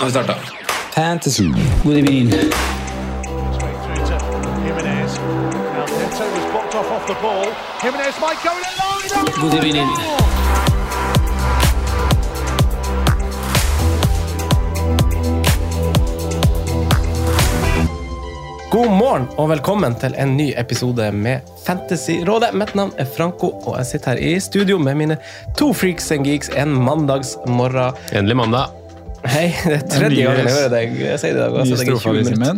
Nå har vi startet. Fantasy. Good evening. Good evening. God morgen og velkommen til en ny episode med Fantasy-rådet. Mitt navn er Franco, og jeg sitter her i studio med mine to freaks and geeks en mandagsmorgen. Endelig mandag. Hei, det er tredje gangen jeg hører deg. Jeg sier det i dag. Nye strofer i Simen.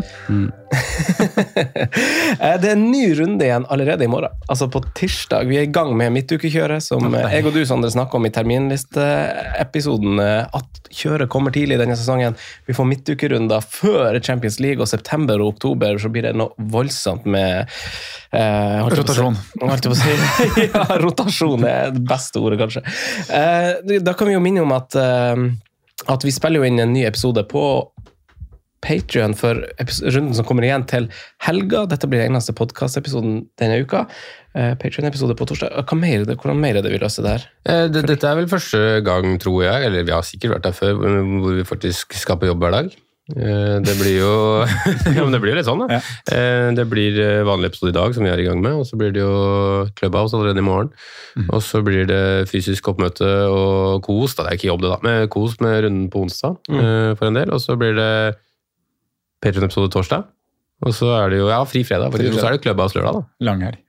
Det er en ny runde igjen allerede i morgen. Altså på tirsdag. Vi er i gang med midtukekjøret, som jeg og du, Sander, snakket om i terminlisteepisoden. At kjøret kommer tidlig i denne sesongen. Vi får midtukerunder før Champions League, og september og oktober så blir det noe voldsomt med rotasjon. Ja, rotasjon er det beste ordet, kanskje. Da kan vi jo minne om at vi spiller jo inn en ny episode på Patreon for runden som kommer igjen til helga. Dette blir den eneste podcast-episoden denne uka. Patreon-episode på torsdag. Hvordan mer er det vi løser det her? Dette er vel første gang, tror jeg, eller vi har sikkert vært der før, hvor vi faktisk skal på jobb hver dag. Det blir jo ja, men det blir jo litt sånn da. Det blir vanlig episode i dag som vi er i gang med, og så blir det jo Clubhouse allerede i morgen, og så blir det fysisk oppmøte og kos, da. Det er ikke jobb det da, men kos med runden på onsdag for en del, og så blir det Patreon-episode torsdag, og så er det jo fri fredag, og så er det Clubhouse lørdag da. Lang her.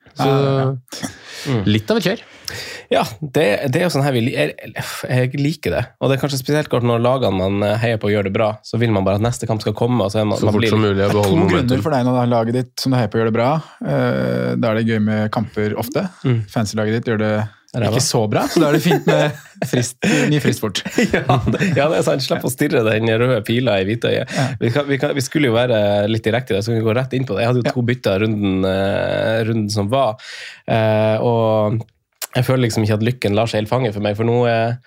Så litt av et kjør. Ja, det er jo sånn her jeg liker det, og det er kanskje spesielt godt når lagene man heier på gjør det bra, så vil man bare at neste kamp skal komme, og så så fort som mulig å beholde momentum. momentum. Grunner for deg når laget ditt som du heier på gjør det bra, da er det gøy med kamper ofte. Fancy-laget ditt gjør det ikke så bra, så da er det fint med ny frist fort. Ja, det er sant. Slipp å stirre den røde pila i hvitøyet. Vi skulle jo være litt direkte i det, så vi går rett inn på det. Jeg hadde jo 2 bytter runden som var, og jeg føler liksom ikke at lykken lar seg helt fange for meg, for nå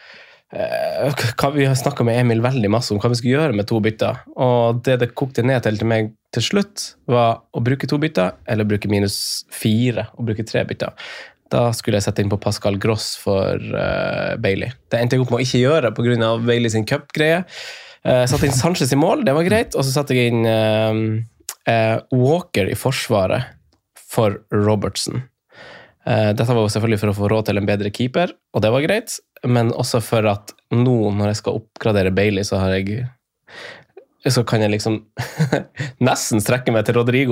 vi har snakket med Emil veldig masse om hva vi skulle gjøre med 2 bytter, og det kokte ned til meg til slutt var å bruke 2 bytter, eller bruke -4 og bruke 3 bytter. Da skulle jeg sette inn på Pascal Gross for Bailey. Det endte jeg opp med å ikke gjøre på grunn av Bailey sin cup-greie. Satte inn Sanchez i mål, det var greit, og så satte jeg inn Walker i forsvaret for Robertson. Dette var jo selvfølgelig for å få råd til en bedre keeper, og det var greit, men også for at nå, når jeg skal oppgradere Bailey, så kan jeg liksom nesten strekke meg til Rodrigo.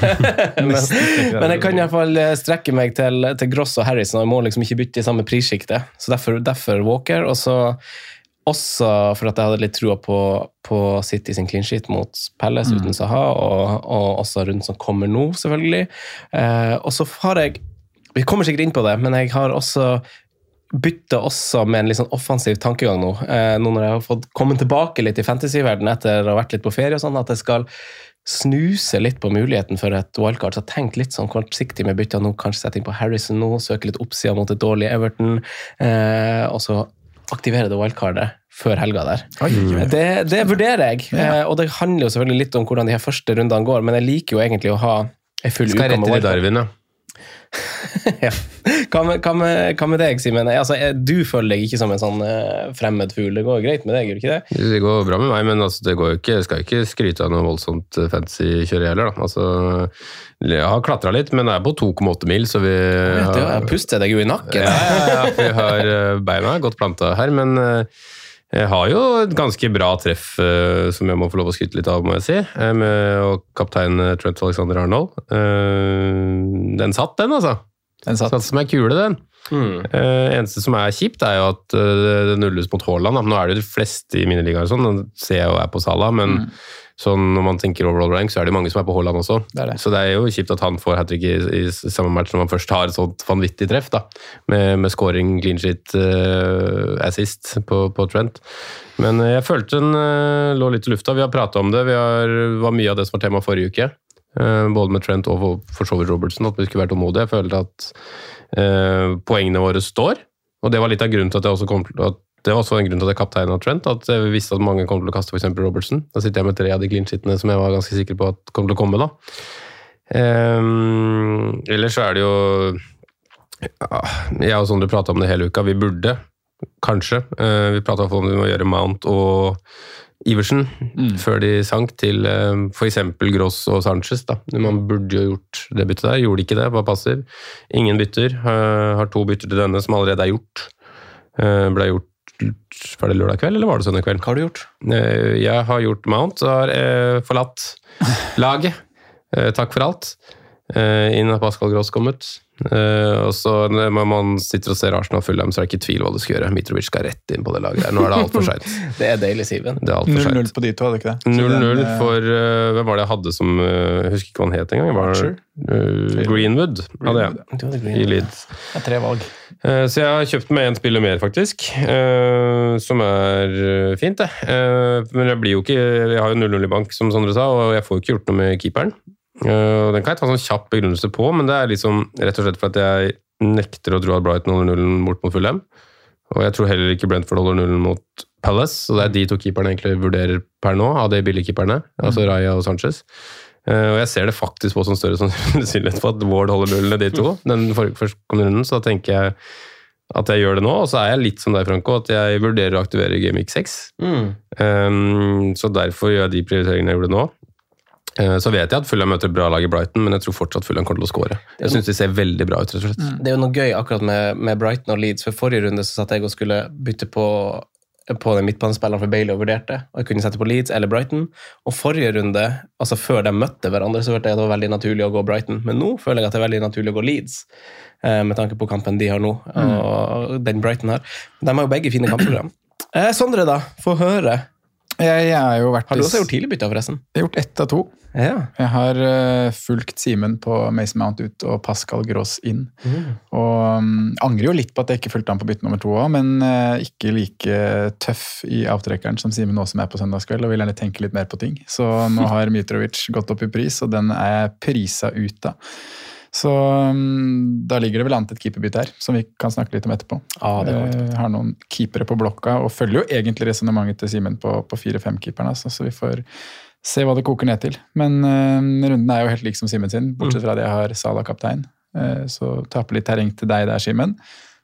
men jeg kan i hvert fall strekke meg til Gross og Harrison, og jeg må liksom ikke bytte i samme prisskikte. Så derfor Walker, og så også for at jeg hadde litt trua på City sin clean sheet mot Palace uten Zaha, og også rundt som kommer nå, selvfølgelig. Og så har jeg, vi kommer sikkert inn på det, men jeg har også bytte også med en litt sånn offensiv tankegang nå når jeg har fått komme tilbake litt i fantasy-verden etter å ha vært litt på ferie og sånn, at jeg skal snuse litt på muligheten for et wildcard, så tenk litt sånn kortsiktig med bytte, nå kanskje sette inn på Harrison nå, søke litt oppsida mot et dårlig Everton, og så aktivere det wildcardet før helga der. Det vurderer jeg, og det handler jo selvfølgelig litt om hvordan de her første rundene går, men jeg liker jo egentlig å ha en full uke med wildcard. Skal rett til Darwin, ja. Ja. Hva med deg, Simen? Altså, du føler deg ikke som en sånn fremmed fugl. Det går greit med deg, gjør ikke det? Det går bra med meg, men altså, det går jo ikke, jeg skal ikke skryte av noe voldsomt fantasy-kjøre heller. Da. Altså, jeg har klatret litt, men det er på 2,8 mil, så vi jeg puster deg jo i nakken. Ja, vi har beina godt plantet her, men jeg har jo et ganske bra treff som jeg må få lov å skryte litt av, må jeg si, med kaptein Trent Alexander-Arnold. Den satt, altså. Den satt som er kule, den. Eneste som er kjipt er jo at det nulles mot Haaland. Nå er det de fleste i mine ligaer sånn, nå ser jeg jo på Salah, men sånn, når man tenker overall rank, så er det mange som er på Haaland også. Det. Så det er jo kjipt at han får hat-trick i samme match når man først har et sånt vanvittig treff, da, med scoring, clean sheet, assist på Trent. Men jeg følte den lå litt i lufta. Vi har pratet om det. Var mye av det som var tema forrige uke. Både med Trent og for så vidt Robertson, at vi skulle være tålmodige. Jeg følte at poengene våre står, og det var litt av grunnen til at jeg også kom til at det var også en grunn til at jeg kapteinen av Trent, at jeg visste at mange kom til å kaste for eksempel Robertson. Da sitter jeg med 3 av de clean-sheetene som jeg var ganske sikker på at kom til å komme da. Ellers så er det jo jeg og Sondre pratet om det hele uka. Vi burde, kanskje, vi pratet om vi må gjøre Mount og Iversen, før de sank til for eksempel Gross og Sanchez. Da. Man burde jo gjort det byttet der, gjorde ikke det, var passiv. Ingen bytter, har 2 bytter til denne som allerede gjort. Ble gjort, var det lørdag kveld, eller var det søndag kveld? Hva har du gjort? Jeg har gjort Mount, og har forlatt laget. Takk for alt. Inn har Pascal Gross kommet. Og så når man sitter og ser Arsenal Fulham, så er det ikke tvil hva det skal gjøre. Mitrovic skal rett inn på det laget der. Nå er det alt for sent. Det er deilig, Siven. Det er alt for sent. 0-0 på de to, hadde ikke det? 0-0 for, hvem var det jeg hadde som, jeg husker ikke hva han het en gang. Greenwood hadde jeg i Leeds. Det er 3 valg. Så jeg har kjøpt med en spiller mer, faktisk. Som er fint, det. Men jeg blir jo ikke, jeg har jo 0-0 i bank, som Sondre sa, og jeg får jo ikke gjort noe med keeperen. Den kan jeg ta en sånn kjapp begrunnelse på, men det er liksom rett og slett for at jeg nekter å tro at Brighton holder 0 bort mot Fulham, og jeg tror heller ikke Brentford holder 0 mot Palace, så det er de 2 keeperne egentlig vurderer per nå, av de billige keeperne, altså Raya og Sanchez, og jeg ser det faktisk på som større sannsynlighet for at Ward holder 0 de 2, den førstkommende runden, så da tenker jeg at jeg gjør det nå, og så er jeg litt som deg, Franco, at jeg vurderer å aktivere Game Week 6, så derfor gjør jeg de prioriteringene jeg gjorde nå. Så vet jeg at Fulham møter et bra lag i Brighton, men jeg tror fortsatt Fulham kommer til å score. Jeg synes de ser veldig bra ut, rett og slett. Det er jo noe gøy akkurat med Brighton og Leeds, for forrige runde så satt jeg og skulle bytte på den midtbanespilleren for Bailey og vurderte, og jeg kunne sette på Leeds eller Brighton, og forrige runde, altså før de møtte hverandre, så følte jeg at det var veldig naturlig å gå Brighton, men nå føler jeg at det er veldig naturlig å gå Leeds, med tanke på kampen de har nå, og den Brighton har. De har jo begge fine kampprogram. Sondre da, få høre. Jeg har jo vært... Har du også gjort tidligbytte, forresten? Jeg har gjort 1 av 2. Ja. Jeg har fulgt Simen på Mason Mount ut og Pascal Gross inn. Og angrer jo litt på at jeg ikke fulgte han på bytte nummer 2 også, men ikke like tøff i avtrekkeren som Simen nå som er på søndagskveld, og vil gjerne tenke litt mer på ting. Så nå har Mitrovic gått opp i pris, og den er jeg prisa ut da. Så da ligger det vel an til et keeperbytte her, som vi kan snakke litt om etterpå. Jeg har noen keepere på blokka, og følger jo egentlig resonemanget til Simen på 4-5 keeperne, så vi får se hva det koker ned til. Men runden er jo helt lik som Simen sin, bortsett fra at jeg har Salah kaptein. Så taper litt terreng til deg der, Simen.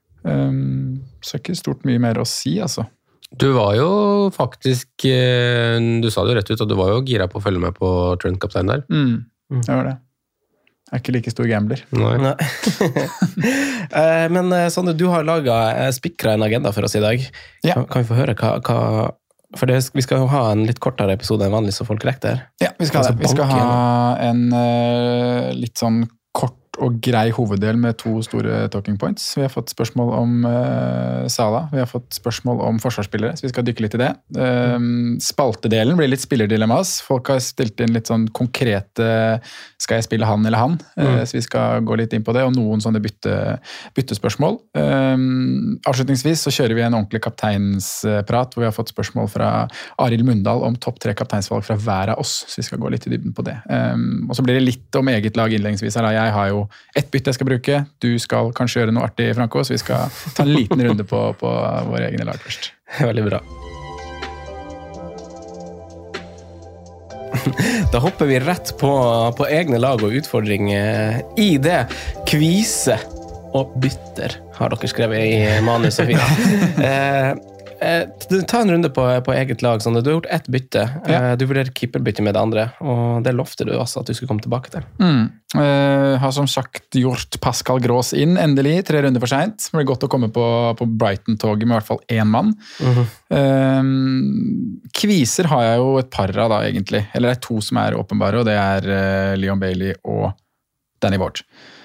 Så ikke stort mye mer å si, altså. Du var jo faktisk, du sa det jo rett ut, og du var jo gira på å følge med på Trent kaptein der. Det var det. Jeg er ikke like stor gambler. Nei. Men Sondre, du har laget spikret en agenda for oss i dag. Ja. Kan vi få høre hva for vi skal jo ha en litt kortere episode enn vanlig, så folk rekker det her. Ja, vi skal det. Vi skal ha en litt sånn kort og grei hoveddel med 2 store talking points. Vi har fått spørsmål om Salah, vi har fått spørsmål om forsvarsspillere, så vi skal dykke litt i det. Spaltedelen blir litt spillerdilemmas. Folk har stilt inn litt sånn konkrete, skal jeg spille han eller han? Så vi skal gå litt inn på det, og noen sånne byttespørsmål. Avslutningsvis så kjører vi en ordentlig kapteinsprat, hvor vi har fått spørsmål fra Arild Mundal om topp 3 kapteinsvalg fra hver av oss, så vi skal gå litt i dybden på det. Og så blir det litt om eget lag innledningsvis her. Jeg har jo 1 bytte jeg skal bruke. Du skal kanskje gjøre noe artig, Franco, så vi skal ta en liten runde på våre egne lag først. Veldig bra. Da hopper vi rett på egne lag og utfordring i det. Kvise og bytter har dere skrevet i manus og fint. Ta en runde på eget lag. Sånn. Du har gjort 1 bytte. Du vurderer keeperbytte med det andre, og det lovte du også at du skulle komme tilbake til. Har som sagt gjort Pascal Gross inn, endelig, 3 runder for sent. Det blir godt å komme på Brighton-toget med i hvert fall 1 mann. Kviser har jeg jo et par av da, egentlig. Eller det er 2 som er åpenbare, og det er Leon Bailey og Danny Ward.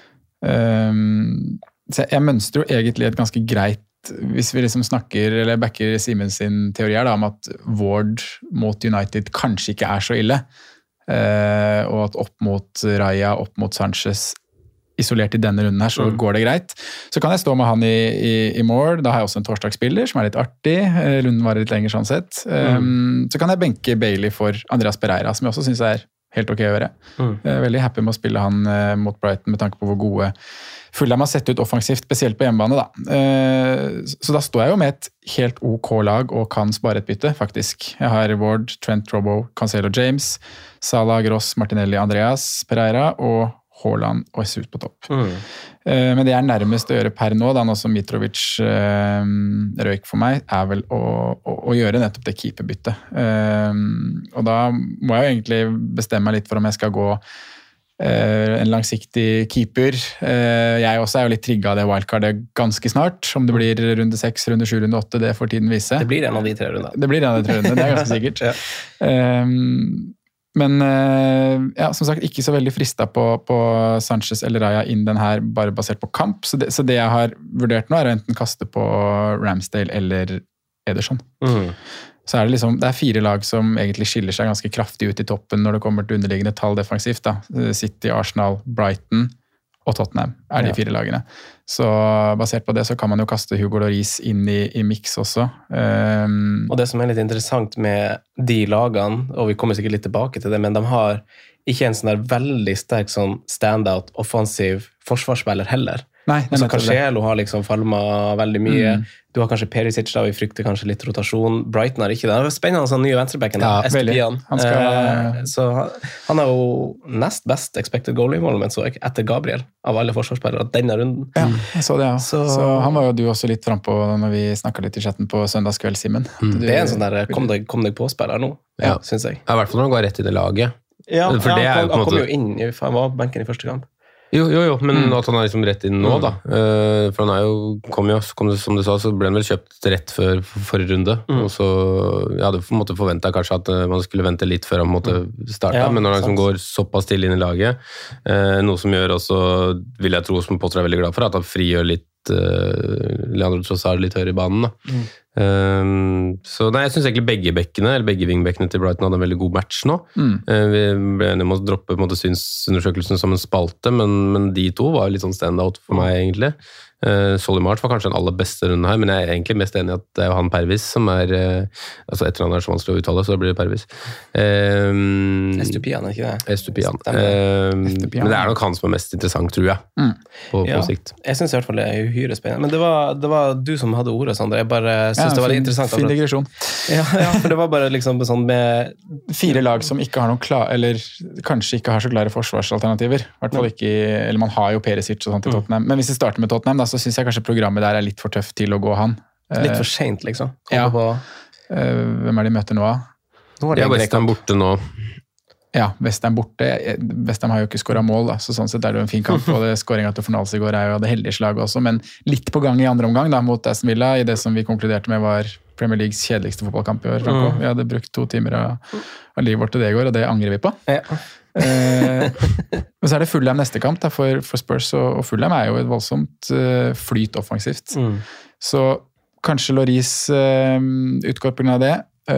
Så jeg mønstrer jo egentlig et ganske greit, hvis vi liksom snakker, eller backer Simen sin teori her da, om at Ward mot United kanskje ikke er så ille, og at opp mot Raya, opp mot Sanchez, isolert i denne runden her, så går det greit. Så kan jeg stå med han i mål, da har jeg også en torsdagsspiller som er litt artig, runden var litt lenger sånn sett. Så kan jeg benke Bailey for Andreas Pereira, som jeg også synes er helt ok å gjøre. Jeg er veldig happy med å spille han mot Brighton med tanke på hvor gode Fulham har sett ut offensivt, spesielt på hjemmebane da. Så da står jeg jo med et helt OK lag og kan spare et bytte, faktisk. Jeg har Ward, Trent, Robbo, Cancelo, James, Salah, Gross, Martinelli, Andreas, Pereira og Haaland og Jesus på topp. Men det nærmest å gjøre per nå, da nå som Mitrovic røyk for meg, vel å gjøre nettopp det keeperbyttet. Og da må jeg jo egentlig bestemme meg litt for om jeg skal gå en langsiktig keeper. Jeg også jo litt trigget av det wildcardet ganske snart. Om det blir runde 6, runde 7, runde 8, det får tiden vise. Det blir en av de 3 rundene. Det blir en av de 3 rundene, det ganske sikkert. Men som sagt, ikke så veldig fristet på Sanchez eller Raya inn den her, bare basert på kamp. Så det jeg har vurdert nå å enten kaste på Ramsdale eller Ederson. Så det liksom, det 4 lag som egentlig skiller seg ganske kraftig ut i toppen når det kommer til underliggende tall defensivt. Da. City, Arsenal, Brighton og Tottenham de 4 lagene. Så basert på det så kan man jo kaste Hugo Lloris inn i mix også. Og det som litt interessant med de lagene, og vi kommer sikkert litt tilbake til det, men de har ikke en sånn der veldig sterk sånn standout offensiv forsvarsspiller heller. Nei, så Cancelo har liksom falmet veldig mye. Du har kanskje Perisic da, vi frykter kanskje litt rotasjon. Brighton har ikke det. Det er spennende sånn nye venstrebacken. Estupian. Så han har jo nest best expected goal involvement så etter Gabriel av alle forsvarsspillere denne runden. Ja, jeg så det, ja. Så han var jo du også litt frem på når vi snakket litt i chatten på søndagskveld, Simen. Det en sånn der kom deg på-spiller nå, synes jeg. Ja, i hvert fall når han går rett inn i laget. Ja, for det han kom jo inn, han var benken i første kamp. Jo, men at han liksom rett inn nå da, for han kom jo, som du sa, så ble han vel kjøpt rett før forrige runde, og så, jeg hadde på en måte forventet kanskje at man skulle vente litt før han måtte starte, men når han liksom går såpass til inn i laget, noe som gjør også, vil jeg tro, som Potter veldig glad for, at han frigjør litt Leandro Trossard litt høyere i banen da. Så nei, jeg synes egentlig begge wingbekkene til Brighton hadde en veldig god match nå. Vi ble enige om å droppe på en måte synsundersøkelsen som en spalte, men de 2 var litt sånn stand-out for meg egentlig. Solly March var kanskje den aller beste runden her, men jeg egentlig mest enig i at det jo han Pervis som altså etter han så vanskelig å uttale, så da blir det Pervis. Estupian, ikke det? Estupian. Men det nok han som mest interessant, tror jeg, på sikt. Jeg synes i hvert fall det uhyre spennende, men det var du som hadde ordet, Sander. Jeg bare synes det var litt interessant. Fin digresjon. Ja, for det var bare liksom sånn med 4 lag som ikke har noen eller kanskje ikke har så klare forsvarsalternativer. I hvert fall ikke, eller man har jo Perisic og sånt i Tottenham. Men hvis vi starter med Tottenham, da, så synes jeg kanskje programmet der litt for tøft til å gå han. Litt for sent, liksom. Hvem de møter nå? West Ham borte nå. Ja, West Ham borte. West Ham har jo ikke skåret mål, da, så sånn sett det jo en fin kamp, og skåringen til Fornals i går jo det heldige slaget også, men litt på gang i andre omgang da, mot Aston Villa, i det som vi konkluderte med var Premier Leagues kjedeligste fotballkamp i år. Vi hadde brukt 2 timer av livet vårt til det i går, og det angrer vi på. Men så det Fulham neste kamp da, for Spurs, og Fulham jo et voldsomt flyt offensivt. Så kanskje Lloris utgår på grunn av det.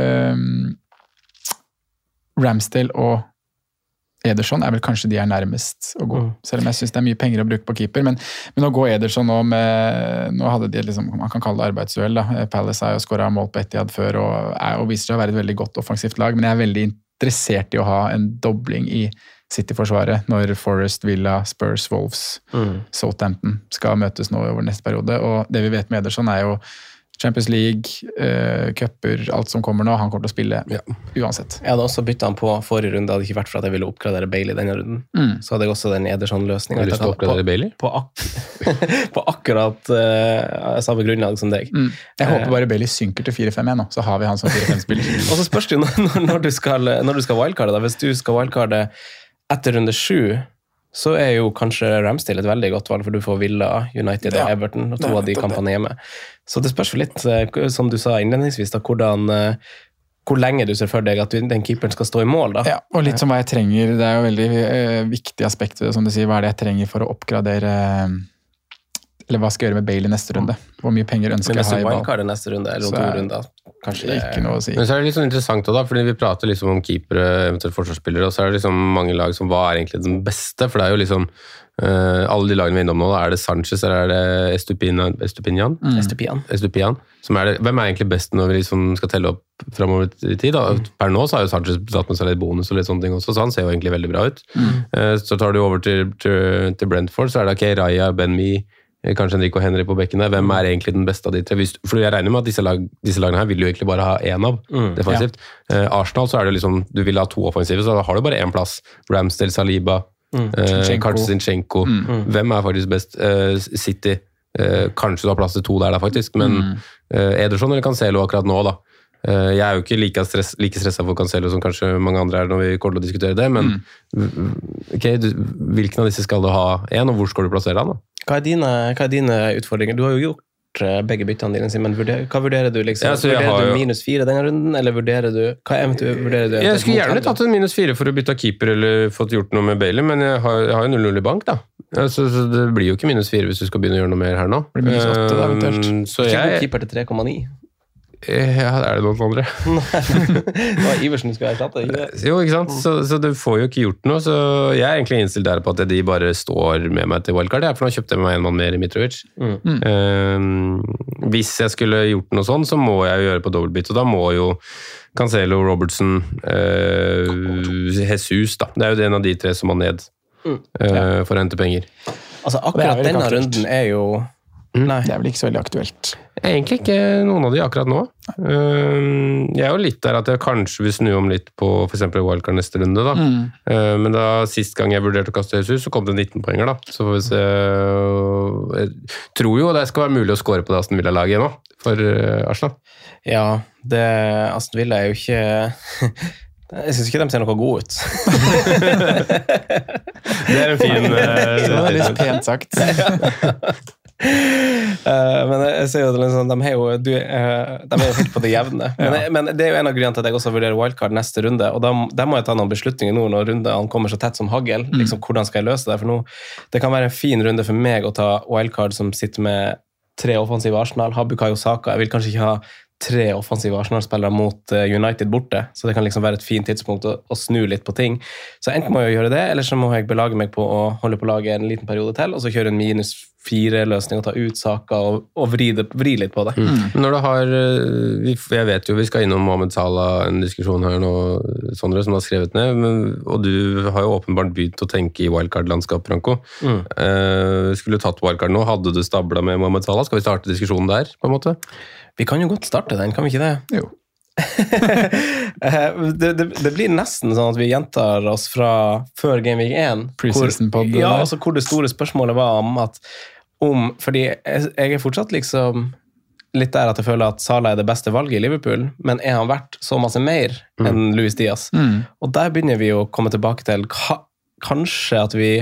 Ramsdale og Ederson vel kanskje de nærmest å gå, selv om jeg synes det mye penger å bruke på keeper, men å gå Ederson nå nå hadde de liksom, man kan kalle det arbeidsuhell da, Palace jo skåret mål på Etihad før, og viser seg å være et veldig godt offensivt lag, men jeg veldig interessert i å ha en dobling i City-forsvaret når Forest, Villa, Spurs, Wolves, Southampton skal møtes nå over neste periode, og det vi vet med Ederson jo Champions League, cuper, alt som kommer nå, han kommer til å spille uansett. Jeg hadde også byttet han på forrige runde, hadde ikke vært for at jeg ville oppgradere Bailey denne runden. Så hadde jeg også den Ederson-løsningen. Har du lyst til å oppgradere Bailey? På akkurat samme grunnlag som deg. Jeg håper bare Bailey synker til 4-5 nå, så har vi han som 4-5-spiller. Og så spørs det jo når du skal wildcarde da. Hvis du skal wildcarde etter runde 7, så jo kanskje Ramsdale et veldig godt valg, for du får Villa, United og Everton, og 2 av de kampene hjemme. Så det spørs jo litt, som du sa innledningsvis, da, hvor lenge du ser for deg at den keeperen skal stå i mål. Da. Ja, og litt som hva jeg trenger, det jo veldig viktig aspekt, som du sier, hva det jeg trenger for å oppgradere, eller hva skal jeg gjøre med Bailey neste runde? Hvor mye penger ønsker jeg å ha i ball? Men hvis du wildcarder neste runde, eller om 2 runder, kanskje det ikke noe å si. Men så det litt sånn interessant også da, fordi vi prater liksom om keepere, eventuelt forsvarsspillere, og så det liksom mange lag som hva egentlig den beste, for det jo liksom alle de lagene vi innom nå, da det Sanchez, eller det Estupian, som det, hvem egentlig best når vi liksom skal telle opp fremover i tid da? Per nå så har jo Sanchez satt med seg litt bonus og litt sånne ting også, så han ser jo egentlig veldig bra ut. Så tar du over til Brentford, så det ikke Raya, Ben-Mi, kanskje Enrico Henry på bekken der. Hvem egentlig den beste av de 3? For jeg regner med at disse lagene her vil jo egentlig bare ha 1 av defensivt. Arsenal så det liksom, du vil ha 2 offensive, så da har du bare 1 plass. Ramsdale, Saliba, Kanskje Zinchenko. Hvem faktisk best? City. Kanskje du har plass til 2 der faktisk, men Ederson eller Cancelo akkurat nå da. Jeg jo ikke like stresset for Cancelo som kanskje mange andre når vi kommer til å diskutere det, men hvilken av disse skal du ha en, og hvor skal du plassere han da? Hva er dine utfordringer? Du har jo gjort begge byttene dine, men hva vurderer du liksom? Vurderer du -4 denne runden, eller vurderer du Jeg skulle gjerne tatt en -4 for å bytte keeper eller fått gjort noe med Bailey, men jeg har jo 0-0 i bank da. Så det blir jo ikke -4 hvis du skal begynne å gjøre noe mer her nå. Det blir -8 da, eventuelt. Så jeg keeper til 3,9. Ja, det noen andre. Det var Iversen du skulle erstatte, ikke det? Jo, ikke sant? Så du får jo ikke gjort noe, så jeg egentlig innstilt der på at de bare står med meg til wildcard, for nå kjøpte jeg meg en mann mer i Mitrovic. Hvis jeg skulle gjort noe sånn, så må jeg gjøre på dobbeltbytte, og da må jo Cancelo, Robertson, Jesus da. Det jo en av de 3 som må ned for å hente penger. Altså akkurat denne runden jo... Nei. Det vel ikke så veldig aktuelt. Egentlig ikke noen av de akkurat nå. Jeg jo litt der at jeg kanskje vil snu om litt på for eksempel wildcard neste runde da. Men da sist gang jeg vurderte å kaste Jesus, så kom det 19 poenger da. Så får vi se. Jeg tror jo det skal være mulig å score på det Aston Villa-laget nå, for Arsenal. Ja, Aston Villa jo ikke... Jeg synes ikke de ser noe god ut. Det en fin... Det var litt pent sagt. Men jeg ser jo liksom, de jo helt på det jevne, men det jo en av grunnene til at jeg også vurderer wildcard neste runde, og da må jeg ta noen beslutninger nå når runden kommer så tett som hagl, liksom, hvordan skal jeg løse det, for nå det kan være en fin runde for meg å ta wildcard som sitter med 3 offensive Arsenal, Bukayo Saka, jeg vil kanskje ikke ha 3 offensive Arsenal-spillere mot United borte, så det kan liksom være et fint tidspunkt å snu litt på ting. Så enten må jeg gjøre det, eller så må jeg belage meg på å holde på laget en liten periode til, og så kjøre en -4-løsning og ta ut saker og vri litt på det. Når du har, jeg vet jo vi skal innom Mohamed Salah, en diskusjon her nå, Sondre, som har skrevet ned, og du har jo åpenbart begynt å tenke i wildcard-landskap, Franco. Skulle du tatt wildcard nå, hadde du stablet med Mohamed Salah? Skal vi starte diskusjonen der, på en måte? Vi kan jo godt starte den, kan vi ikke det? Jo. det blir nesten sånn at vi gjentar oss fra før Game Week 1. Preseason-pod. Ja, altså hvor det store spørsmålet var fordi jeg fortsatt liksom litt der at jeg føler at Salah det beste valget i Liverpool, men han verdt så masse mer enn Luis Diaz? Og der begynner vi å komme tilbake til kanskje at vi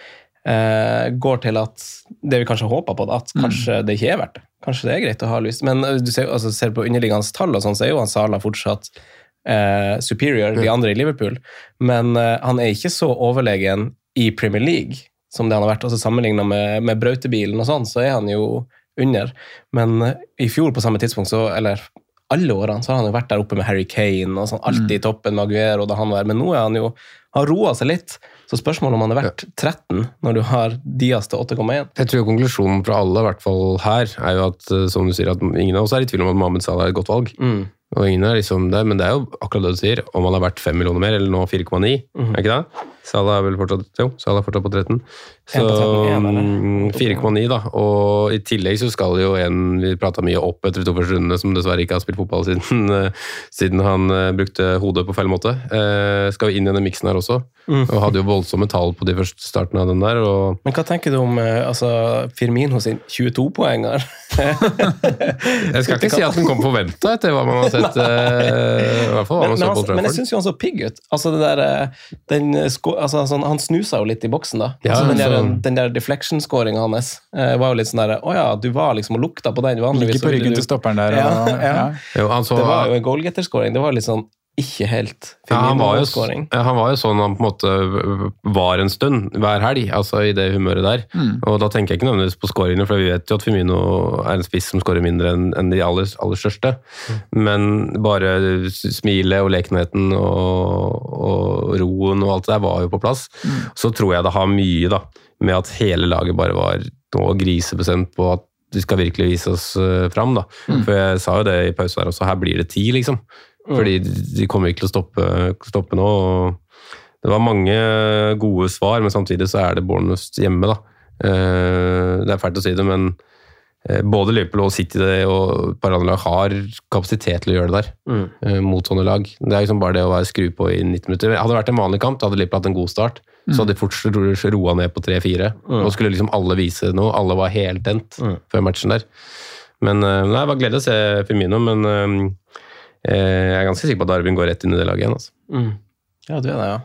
går til at det vi kanskje håper på, at kanskje det ikke verdt det. Kanskje det greit å ha lyst. Men du ser på underliggende tall og sånn, så jo han Salah fortsatt superior de andre i Liverpool. Men han ikke så overlegen i Premier League som det han har vært. Altså sammenlignet med brautebilen og sånn, så han jo under. Men i fjor på samme tidspunkt, eller alle årene, så har han jo vært der oppe med Harry Kane og sånn, alltid i toppen med Aguero da han var. Men nå han jo har roet seg litt. Så spørsmålet om han vært 13 når du har Diaz til 8,1. Jeg tror konklusjonen fra alle, i hvert fall her, jo at, som du sier, at ingen av oss i tvil om at Mohamed Salah et godt valg. Og ingen liksom der, men det jo akkurat det du sier, om han har vært 5 millioner mer, eller nå 4,9, ikke det? Salah vel Salah fortsatt på 13. Så 4,9 da, og i tillegg så skal jo vi pratet mye opp etter 2 første rundene, som dessverre ikke har spilt fotball siden han brukte hodet på feil måte. Skal jo inn i denne miksen her også, og hadde jo voldsomme tall på de første starten av den der. Men hva tenker du om Firmino sin 22-poenger? Jeg skal ikke si at den kom forventet etter hva man har sett, i hvert fall hva man så på Trafford. Men jeg synes jo han så pigg ut. Altså det der, han snusa jo litt i boksen da. Ja, den der deflection-scoringen hans var jo litt sånn der, du var liksom og lukta på den vanligvis. Ligger på ryggen til stopperen der. Jo, det var jo en goalgetter-scoring, det var litt sånn ikke helt Firmino-scoring. Han var jo sånn han på en måte var en stund, hver helg, altså i det humøret der. Og da tenker jeg ikke nødvendigvis på scoringene, for vi vet jo at Firmino en spiss som scorer mindre enn de aller største. Men bare smilet og lekenheten og roen og alt det der var jo på plass. Så tror jeg det har mye da, med at hele laget bare var noe grisebestemt på at vi skal virkelig vise oss fram da. For jeg sa jo det i pause der også, her blir det 10 liksom. Fordi de kommer ikke til å stoppe nå. Og det var mange gode svar, men samtidig så det Bournemouth hjemme da. Det fælt å si det, men både Liverpool og City og et par andre lag har kapasitet til å gjøre det der mot sånne lag. Det liksom bare det å være skru på i 90 minutter. Hadde det vært en vanlig kamp, da hadde Liverpool hatt en god start. Så hadde de fortsatt roa ned på 3-4. Og skulle liksom alle vise noe. Alle var helt tent før matchen der. Men det var gledelig å se Firmino, men jeg er ganske sikker på at Darwin går rett inn i det laget igjen. Altså. Ja, du er det, ja.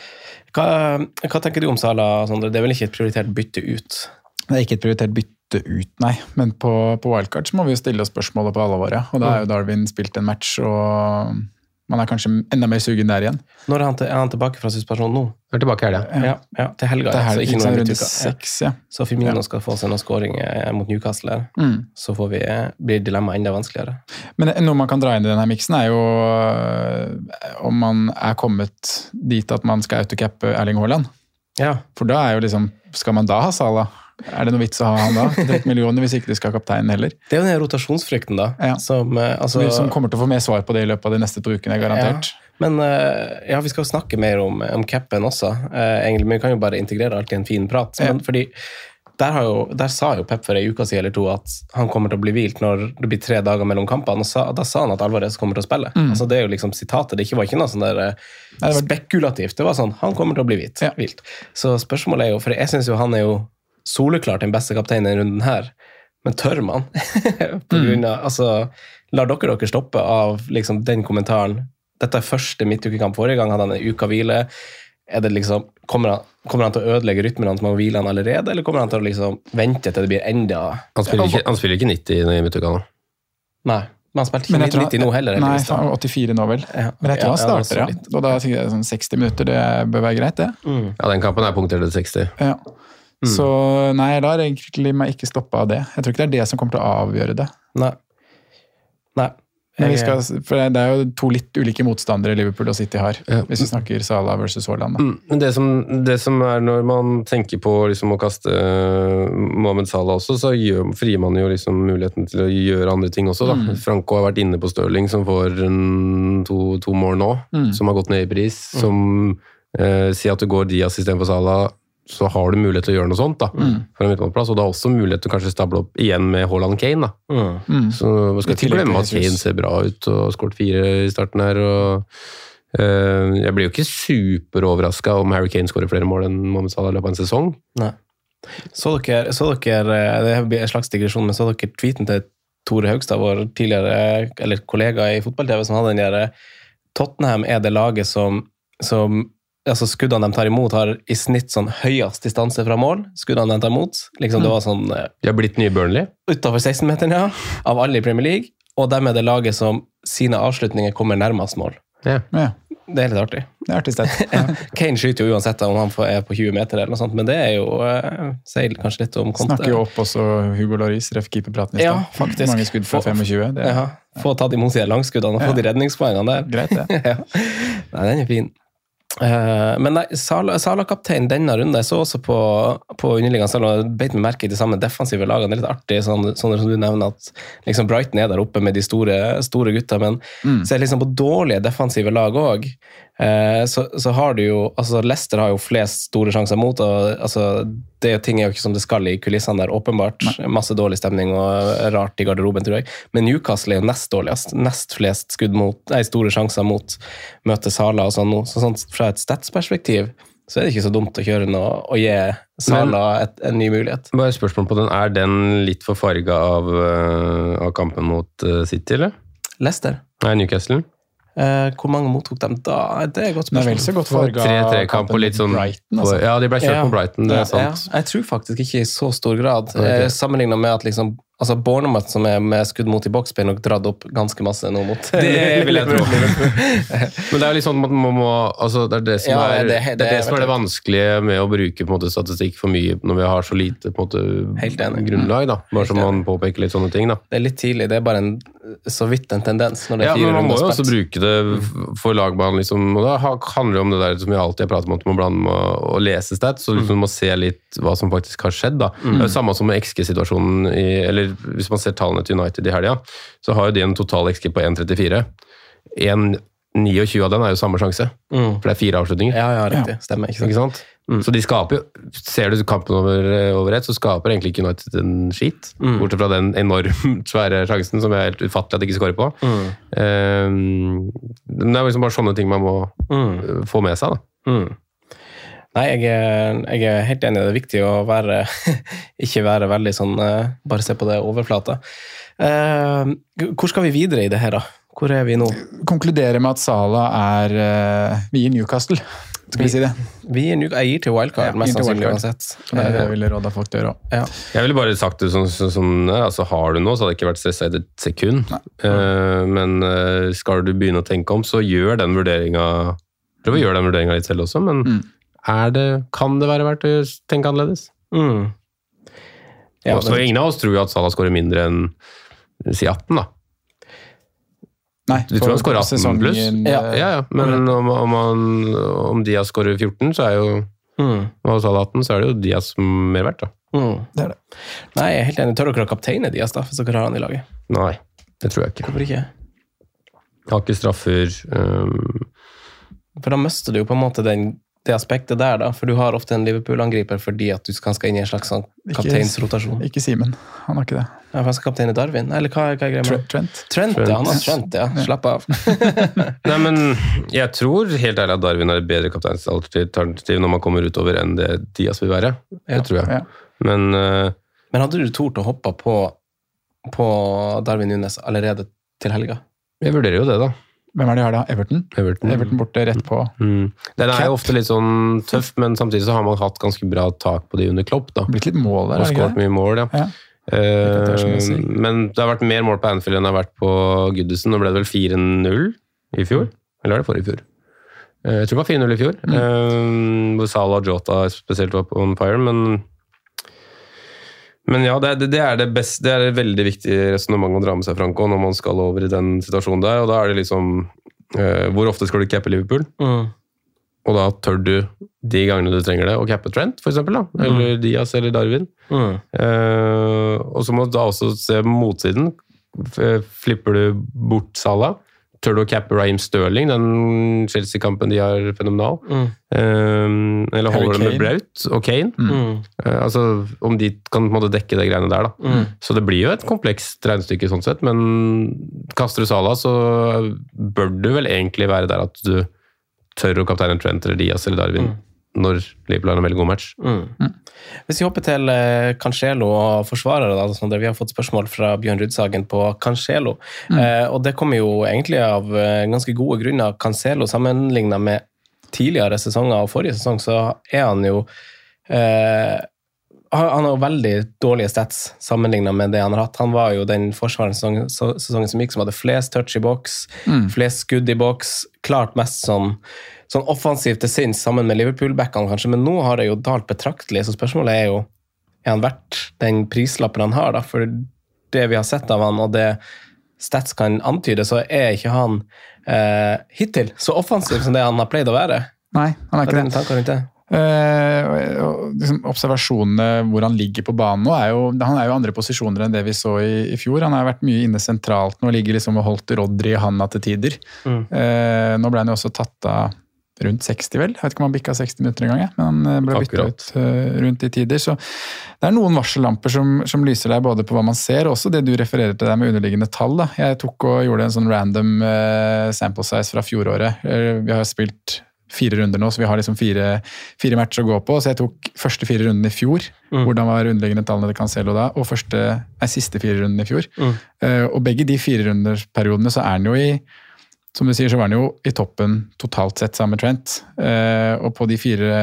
Hva tenker du om Salah, Sondre? Det er vel ikke et prioritert bytte ut? Det er ikke et prioritert bytte ut, nei. Men på wildcard så må vi jo stille oss spørsmålet på alle våre. Og da er jo Darwin spilt en match, og man er kanskje enda mer sugen der igjen. Når er han tilbake fra suspensjon nå? Er tilbake her, ja. Ja, til helga. Så ikke noen runde 6, ja. Så Firmino skal få seg noen scoring mot Newcastle her. Så blir dilemmaet enda vanskeligere. Men noe man kan dra inn i denne miksen er jo om man er kommet dit at man skal autocappe Erling Haaland. Ja. For da er jo liksom, skal man da ha Salah? Er det noe vits å ha han da? 30 millioner hvis ikke du skal ha kapteinen heller. Det er jo den rotasjonsfrykten da. Ja. Som kommer til å få mer svar på det i løpet av de neste 2 ukene, garantert. Ja. Men vi skal jo snakke mer om capen også. Egentlig, men vi kan jo bare integrere alt i en fin prat. Men fordi der sa jo Pep for en uke siden eller 2 at han kommer til å bli hvilt når det blir 3 dager mellom kampene, og da sa han at Alvarez kommer til å spille. Altså det er jo liksom sitatet, det var ikke noe sånn der spekulativt, det var sånn, han kommer til å bli hvilt. Så spørsmålet er jo, for jeg synes jo han er jo soleklart den beste kapteinen i runden her, men tør man? På grunn av, altså, lar dere stoppe av liksom, den kommentaren? Dette er første midtukekamp. Forrige gang hadde han en uke hvile. Er det liksom, kommer han til å ødelegge rytmen hans med å hvile han allerede, eller kommer han til å liksom, vente til det blir enda... Han spiller ikke 90 i midtuka nå. Nei. Men han spilte ikke 90 nå heller. Nei, 84 nå vel. Ja. Men jeg tror han starter, ja. Og da tenker jeg sånn 60 minutter, det bør være greit, det. Ja, den kampen er punktert til 60. Ja. Så nei, jeg lar egentlig meg ikke stoppe av det. Jeg tror ikke det er det som kommer til å avgjøre det. Nei. Men for det er jo 2 litt ulike motstandere Liverpool og City har, hvis vi snakker Salah versus Haaland. Men det som er når man tenker på liksom, å kaste Mohamed Salah også, så frier man jo liksom, muligheten til å gjøre andre ting også. Da. Franco har vært inne på Sterling, som får 2 mål nå, som har gått ned i pris, som sier at du går Diaz i stedet for Salah, så har du mulighet til å gjøre noe sånt da, for en midtbaneplass, og da har også mulighet til å kanskje stable opp igjen med Haaland Kane da. Så man skal ikke glemme at Kane ser bra ut og har skåret 4 i starten her, og jeg blir jo ikke superoverrasket om Harry Kane skårer flere mål enn Mohamed Salah i løpet av en sesong. Nei. Så dere, det blir en slags digresjon, men så dere tweeten til Tore Haugstad, vår tidligere, eller kollega i fotball-TV, som hadde den der, Tottenham er det laget som altså skuddene de tar imot har i snitt sånn høyest distanse fra mål, skuddene de tar imot, liksom det var sånn... De har blitt nye Burnley? Utenfor 16-meteren, ja, av alle i Premier League, og de er det laget som sine avslutninger kommer nærmest mål. Ja. Det er litt artig. Det er artig stedt. Kane skyter jo uansett om han er på 20 meter eller noe sånt, men det er jo, sier kanskje litt om Conte. Snakker jo opp også Hugo Lloris, ref-keeperpraten i sted. Ja, faktisk. Mange skudd fra 25. Få tatt imot de langskuddene og få de redningspoengene der. Greit det. Nei, den er fin. Men nei, Salah-kaptein denne runden, jeg så også på underliggende, selv om jeg beit meg merke i de samme defensive lagene. Det er litt artig, sånn som du nevner, at liksom Brighton er der oppe med de store gutta, men så er det liksom på dårlige defensive lag også. Så har du jo, altså Leicester har jo flest store sjanser mot, og altså, ting er jo ikke som det skal i kulissene der, åpenbart. Masse dårlig stemning og rart i garderoben, tror jeg. Men Newcastle er jo nest dårligst, nest flest skudd mot, store sjanser mot møte Salah og sånn nå. Så sånn fra et statsperspektiv, så er det ikke så dumt å kjøre noe og gi Salah en ny mulighet. Bare spørsmål på den, er den litt for farget av kampen mot City, eller? Leicester? Nei, Newcastle. Hvor mange mottok dem da? Det er godt spørsmål. Det er vel så godt farget 3-3-kamp og litt sånn Brighton, altså. Ja, de ble kjørt på Brighton, det er sant. Jeg tror faktisk ikke i så stor grad. Sammenlignet med at liksom, altså Bournemouth som er med skudd mot i boks, blir nok dratt opp ganske masse nå mot. Det vil jeg tro. Men det er jo litt sånn at man må, altså det er det som er det vanskelige med å bruke på en måte statistikk for mye når vi har så lite på en måte grunnlag da, bare som man påpeker litt sånne ting da. Det er litt tidlig, det er bare så vidt en tendens når det er 4 runder. Ja, men man må jo også bruke det for lagbanen liksom, og da handler det om det der som vi alltid har pratet om, at man blant å lese stats, så liksom man må se litt hva som faktisk har skjedd da. Det er jo samme som med XG-situasjonen eller hvis man ser tallene til United i helga, så har jo de en total XG på 1,34. 1,29 av den er jo samme sjanse, for det er 4 avslutninger. Ja, riktig. Stemmer, ikke sant? Så de skaper jo, ser du kampen over ett, så skaper egentlig ikke United en skit, bortsett fra den enormt svære sjansen som er helt ufattelig at de ikke skårer på. Det er liksom bare sånne ting man må få med seg da. Nei, jeg er helt enig. Det er viktig å ikke være veldig sånn, bare se på det overflata. Hvor skal vi videre i det her da? Hvor er vi nå? Konkluderer med at Salah vi i Newcastle. Skal vi si det? Jeg gir til wildcard, mest sannsynlig uansett. Det ville råd av folk til å gjøre. Ja. Jeg ville bare sagt det sånn altså har du noe, så hadde det ikke vært stresset i et sekund. Men skal du begynne å tenke om, så prøv å gjøre den vurderingen litt selv også, men kan det være verdt å tenke annerledes? Ja, så ingen av oss tror jo at Salah skårer mindre enn si 18 da. Nei, vi tror han skårer 18 pluss. Ja. Men om Diaz skårer 14, så jo og Salah 18, så det jo Diaz mer verdt da. Det det. Nei, jeg er helt enig. Tør dere å kapteine Diaz da, hvis dere har han i laget? Nei, det tror jeg ikke. Hvorfor ikke? Har ikke straffer. For da mister du jo på en måte det aspektet der da, for du har ofte en Liverpool-angriper fordi at du skal inn i en slags sånn kapteinsrotasjon. Ikke Simen, han har ikke det. Ja, for han skal kapteine Darwin, eller hva er greia med? Trent, ja, han har Trent, ja. Slapp av. Nei, men jeg tror helt ærlig at Darwin et bedre kapteinsalternativ når man kommer utover enn det Diaz vil være. Det tror jeg. Ja. Men hadde du tort å hoppe på Darwin Núñez allerede til helga? Jeg vurderer jo det da. Hvem de har da? Everton borte rett på. Den jo ofte litt sånn tøff, men samtidig så har man hatt ganske bra tak på de under Klopp da. Blitt litt mål der, og skåret mye mål, ja. Men det har vært mer mål på Anfield enn det har vært på Goodison. Nå ble det vel 4-0 i fjor, eller det forrige fjor? Jeg tror det var 4-0 i fjor, hvor Salah og Jota spesielt var on fire, men ja, det det beste, det et veldig viktig resonemang å dra med seg, Franco, når man skal over i den situasjonen der, og da det liksom, hvor ofte skal du cappe Liverpool? Og da tør du de gangene du trenger det, å cappe Trent, for eksempel, da, eller Diaz eller Darwin. Og så må du da også se motsiden. Flipper du bort Salah, tør du å cappe Raheem Sterling, den Chelsea-kampen de har fenomenal. Eller holder det med Braut og Kane. Altså, om de kan på en måte dekke det greiene der da. Så det blir jo et komplekst regnestykke sånn sett, men kaster du Salah, så bør du vel egentlig være der at du tør å kapteine Trent eller Diaz eller Darwin når Liverpool har en veldig god match. Hvis vi hopper til Cancelo og forsvarere da, sånn der, vi har fått spørsmål fra Bjørn Rudsagen på Cancelo, og det kommer jo egentlig av ganske gode grunner. Cancelo sammenlignet med tidligere sesonger og forrige sesong, så han jo han har veldig dårlige stats sammenlignet med det han har hatt. Han var jo den forsvarende sesongen som gikk, som hadde flest touch i boks, flest skudd i boks, klart mest sånn offensivt til sinns sammen med Liverpool-backene kanskje, men nå har det jo dalt betraktelig, så spørsmålet jo, han verdt den prislappen han har da, for det vi har sett av han, og det stats kan antyde, så ikke han hittil så offensiv som det han har pleid å være. Nei, han ikke det. Tanker rundt det? Liksom observasjonene hvor han ligger på banen nå han jo andre posisjoner enn det vi så i fjor. Han har vært mye inne sentralt nå, ligger liksom og holdt Rodri i handa til tider. Nå ble han jo også tatt av rundt 60 vel, jeg vet ikke om han bikket 60 minutter en gang, men han ble byttet ut rundt i tider, så det noen varsellamper som lyser deg både på hva man ser, og også det du refererer til der med underliggende tall da. Jeg tok og gjorde en sånn random sample size fra fjoråret. Vi har spilt 4 runder nå, så vi har liksom 4 matcher å gå på, så jeg tok første 4 rundene i fjor, hvordan var underliggende tallene til Cancelo da, og siste 4 rundene i fjor. Og begge de 4 rundersperiodene så han jo som du sier, så var han jo i toppen totalt sett sammen med Trent, og på de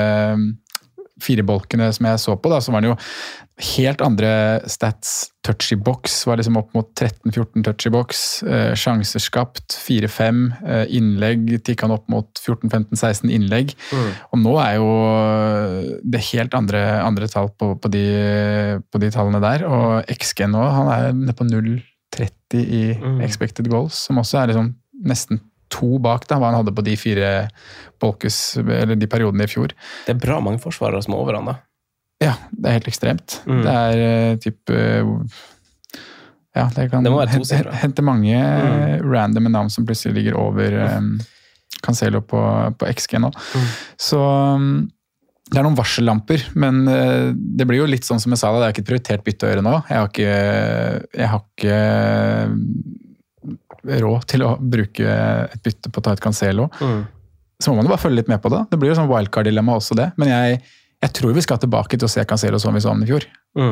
4 bolkene som jeg så på da, så var han jo helt andre stats. Touch i box var liksom opp mot 13-14 touch i box, sjanser skapt 4-5, innlegg tikket han opp mot 14-15-16 innlegg, og nå jo det helt andre tall på de tallene der, og XG nå, han nede på 0,30 i expected goals, som også liksom nesten 2 bak da, hva han hadde på de 4 bolkes, eller de periodene i fjor. Det bra mange forsvarere som over han da. Ja, det helt ekstremt. Det typ ja, det kan hente mange random navn som plutselig ligger over Cancelo på XG nå. Så Det noen varsellamper, men det blir jo litt sånn som jeg sa, det er ikke et prioritert bytte å gjøre nå. Jeg har ikke råd til å bruke et bytte på å ta et Cancelo. Så må man jo bare følge litt med på det. Det blir jo sånn wildcard-dilemma også det, men jeg tror vi skal tilbake til å se Cancelo som vi så han i fjor.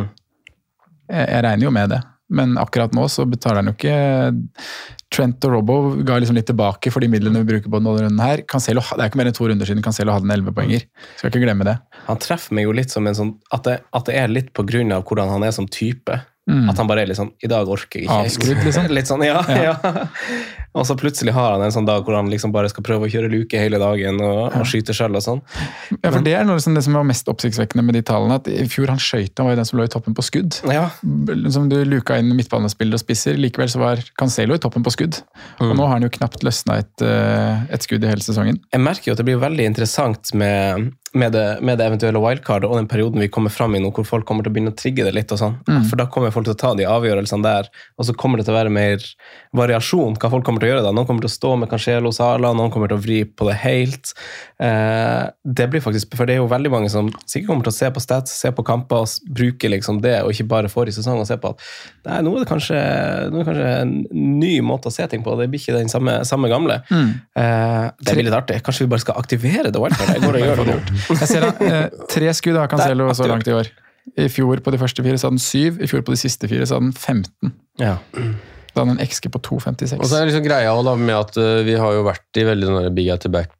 Jeg regner jo med det. Men akkurat nå så betaler han jo ikke. Trent og Robbo ga liksom litt tilbake for de midlene vi bruker på denne runden her. Cancelo, det er ikke mer enn 2 runder siden Cancelo hadde en 11 poenger. Skal ikke glemme det. Han treffer meg jo litt som en sånn, at det litt på grunn av hvordan han som type. At han bare litt sånn, i dag orker jeg ikke. Avskrudd, liksom. Litt sånn, ja. Og så plutselig har han en sånn dag hvor han liksom bare skal prøve å kjøre luke hele dagen og skyte selv og sånn. Ja, for det noe liksom det som var mest oppsiktsvekkende med de tallene, at i fjor han skjøt, han var jo den som lå i toppen på skudd. Ja. Som du luka inn midtbanespillere og spisser, likevel så var Cancelo i toppen på skudd. Og nå har han jo knapt løsnet et skudd i hele sesongen. Jeg merker jo at det blir veldig interessant med det eventuelle wildcardet og den perioden vi kommer fram i nå, hvor folk kommer til å begynne å trigge det litt og sånn. For da kommer folk til å ta de avgjørelsene der, og så kommer det til å være mer variasjon hva folk kommer til å gjøre da. Noen kommer til å stå med Cancelo Sala, noen kommer til å vri på det helt. Det blir faktisk, for det er jo veldig mange som sikkert kommer til å se på stats, se på kamper og bruke liksom det, og ikke bare forrige sesong og se på at nei, nå er det kanskje en ny måte å se ting på, det blir ikke den samme gamle. Det blir litt artig. Kanskje vi bare skal aktivere det wildcardet? Jeg går og gjør det gjort. Jeg ser da, 3 skudd av Cancelo så langt i år. I fjor på de første 4 så hadde han 7, i fjor på de siste 4 så hadde han 15. Ja. Da hadde han en XG på 2,56. Og så er det liksom greia da, med at vi har jo vært i veldig sånn big at the back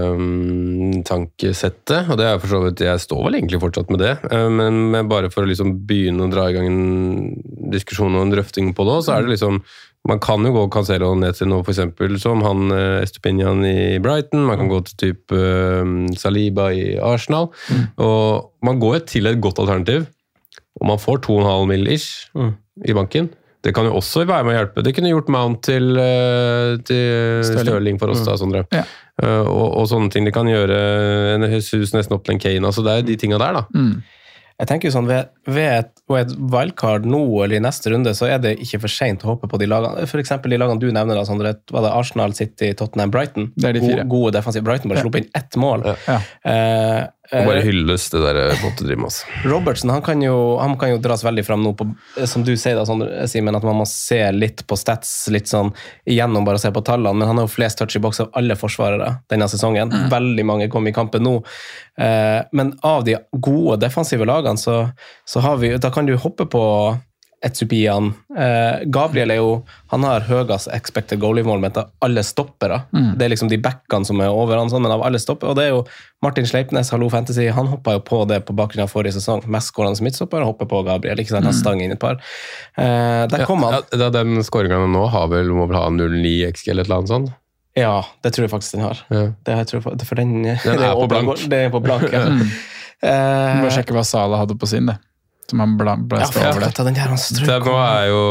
tankesettet, og det er for så vidt, jeg står vel egentlig fortsatt med det, men bare for å liksom begynne å dra i gang en diskusjon og en drøfting på det, så er det liksom man kan jo gå Cancelo ned til noe for eksempel som han Estupinian i Brighton, man kan gå til type Saliba i Arsenal, og man går til et godt alternativ, og man får 2,5 mil-ish i banken. Det kan jo også være med å hjelpe. Det kunne gjort Mount til Sterling for oss da, Sondre. Ja. Og sånne ting. Det kan gjøre en Jesus nesten opp til en Kane, altså det er de tingene der da. Jeg tenker jo sånn, ved et wildcard nå eller i neste runde, så er det ikke for sent å håpe på de lagene. For eksempel de lagene du nevner, da, Sondre, var det Arsenal, City, Tottenham, Brighton? Det er de 4. Gode defensive. Brighton bare sluppet inn 1 mål. Ja. Og bare hylles det der måttedrim, altså. Robertson, han kan jo dras veldig frem nå på, som du sier da, Sondre, Simen, at man må se litt på stats, litt sånn igjennom bare å se på tallene, men han har jo flest touch i boks av alle forsvarere denne sesongen. Veldig mange kom i kampen nå. Men av de gode defensive lagene, så har vi, da kan du hoppe på Etsupian. Gabriel han har høyest expected goal involvement av alle stoppere. Det er liksom de backene som er over han, men av alle stoppere, og det er jo Martin Sleipnes, Hallo Fantasy, han hoppet jo på det på bakgrunn av forrige sesong. Mest skårende midtstopper, hopper på Gabriel, ikke sant? Han stang inn et par. Der kom han. Ja, den skåringen nå har vel, må vel ha 0,9 XG eller et eller annet sånt? Ja, det tror jeg faktisk den har. Ja. Det tror jeg, for den er på blank. Det er på blank, ja. Bare sjekke hva Salah hadde på sin, det. Som han ble over det. Den nå er jo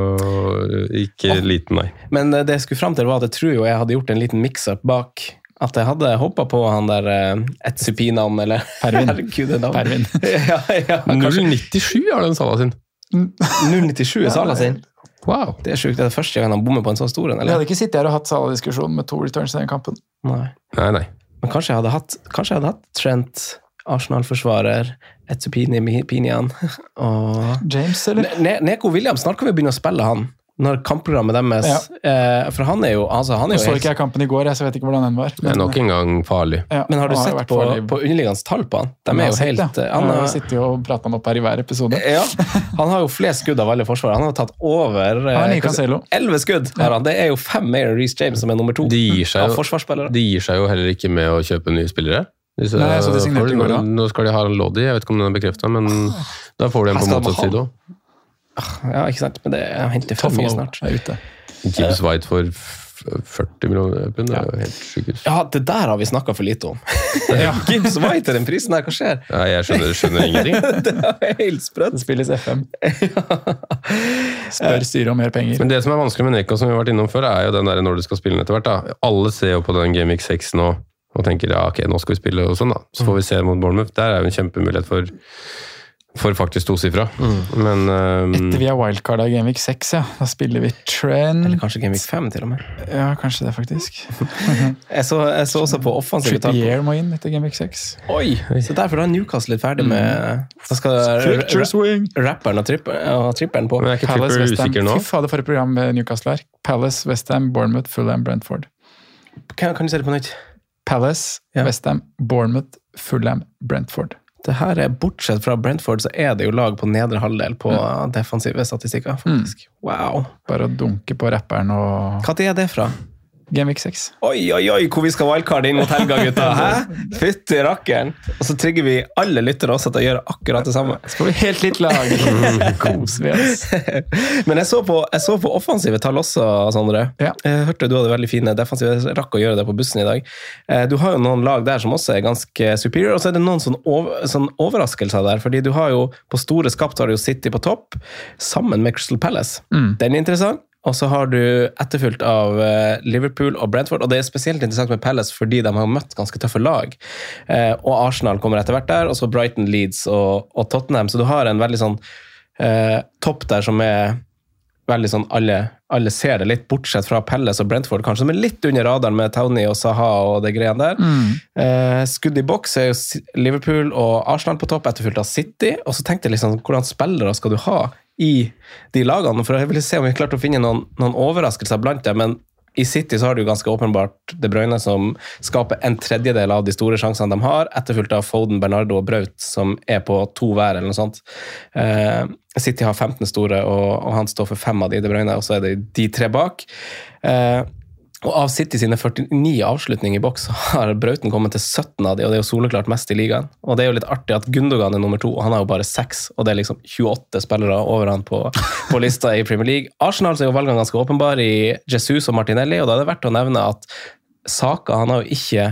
ikke liten, nei. Men det jeg skulle frem til var at jeg tror jo jeg hadde gjort en liten mix-up bak at jeg hadde hoppet på han der Etsupinam, eller Pervin. Ja, 0,97 har den Salah sin. 0,97 er Salah sin. Wow. Det er sjukt, det er det første gang han bommer på en så stor en, eller? Jeg hadde ikke sittet her og hatt Salah-diskusjon med 2 returns i den kampen. Nei. Men kanskje jeg hadde hatt Trent, Arsenal-forsvarer, Etsupinian og James, eller? Neko Williams, snart kan vi begynne å spille han når kampprogrammet deres, for han er jo altså, han er jo så ikke jeg kampen i går, så vet ikke hvordan den var. Det er nok en gang farlig. Ja, men har du sett på underliggende tall på han? De er jo helt... Han har sittet og pratet han opp her i hver episode. Ja, han har jo flest skudd av alle forsvarer. Han har tatt over 11 skudd. Det er jo 5 mer Reece James som er nummer 2 av forsvarsspillere. De gir seg jo heller ikke med å kjøpe nye spillere. Nei, så det signerte i går, da. Nå skal de ha en Lodi, jeg vet ikke om den er bekreftet, men da får de en på motsatt side også. Ja, ikke sant, men det henter for mye snart. Gibbs White for 40 millioner pund, det er jo helt sykehus. Ja, det der har vi snakket for lite om. Gibbs White er den prisen her, hva skjer? Ja, jeg skjønner ingenting. Det er helt sprøtt. Det spilles FM. Spør styret om mer penger. Men det som er vanskelig med Neko, som vi har vært innom før, er jo den der når du skal spille den etter hvert. Da. Alle ser jo på den Game Week 6 nå, og tenker, ja, ok, nå skal vi spille og sånn da. Så får vi se mot Bournemouth. Der er jo en kjempemulighet for For faktisk 2-sifra. Men etter vi har wildcard av Game Week 6, ja. Da spiller vi Trent. Eller kanskje Game Week 5 til og med. Ja, kanskje det faktisk. Jeg så også på offensive tall. Trippier må inn etter Game Week 6. Oi, så derfor er Newcastle litt ferdig med... Da skal rapperen og tripperen på. Men er ikke Tripper usikker nå? Fy fader, for et program med Newcastle her. Palace, West Ham, Bournemouth, Fulham, Brentford. Kan du se det på nytt? Palace, West Ham, Bournemouth, Fulham, Brentford. Det her bortsett fra Brentford, så er det jo lag på nedre halvdel på defensive statistikker, faktisk. Wow. Bare å dunke på rapperen og... Hva er det fra? Game Week 6. Oi, hvor vi skal wildcard inn mot helga, gutta. Hæ? Fytti rakkeren. Og så trygger vi alle lyttere også til å gjøre akkurat det samme. Skal vi helt litt lag? Kos vi oss. Men jeg så på offensive tall også, Sondre. Ja. Jeg hørte du hadde veldig fine defensive. Jeg rakk å gjøre det på bussen i dag. Du har jo noen lag der som også er ganske superior, og så er det noen sånn overraskelser der, fordi du har jo på store skapt har du jo City på topp, sammen med Crystal Palace. Den er interessant. Og så har du etterfulgt av Liverpool og Brentford, og det er spesielt interessant med Palace fordi de har møtt ganske tøffe lag. Og Arsenal kommer etter hvert der, og så Brighton, Leeds og Tottenham. Så du har en veldig sånn topp der som er veldig sånn, alle ser det litt, bortsett fra Palace og Brentford, kanskje, som er litt under radaren med Townie og Zaha og det greiene der. Skudd i boks er jo Liverpool og Arsenal på topp, etterfulgt av City, og så tenkte jeg liksom, hvordan spillere skal du ha i de lagene, for jeg ville se om vi klarte å finne noen overraskelser blant dem, men i City så har du ganske åpenbart De Bruyne som skaper en tredjedel av de store sjansene de har, etterfulgt av Foden, Bernardo og Braut, som er på 2 hver eller noe sånt. City har 15 store, og han står for 5 av de Bruyne, og så er det de 3 bak. Og av City sine 49 avslutninger i boks har Brauten kommet til 17 av de, og det er jo soleklart mest i ligaen. Og det er jo litt artig at Gundogan er nummer 2, og han har jo bare 6, og det er liksom 28 spillere over han på lista i Premier League. Arsenal er jo valgene ganske åpenbar i Jesus og Martinelli, og da er det verdt å nevne at Saka, han har jo ikke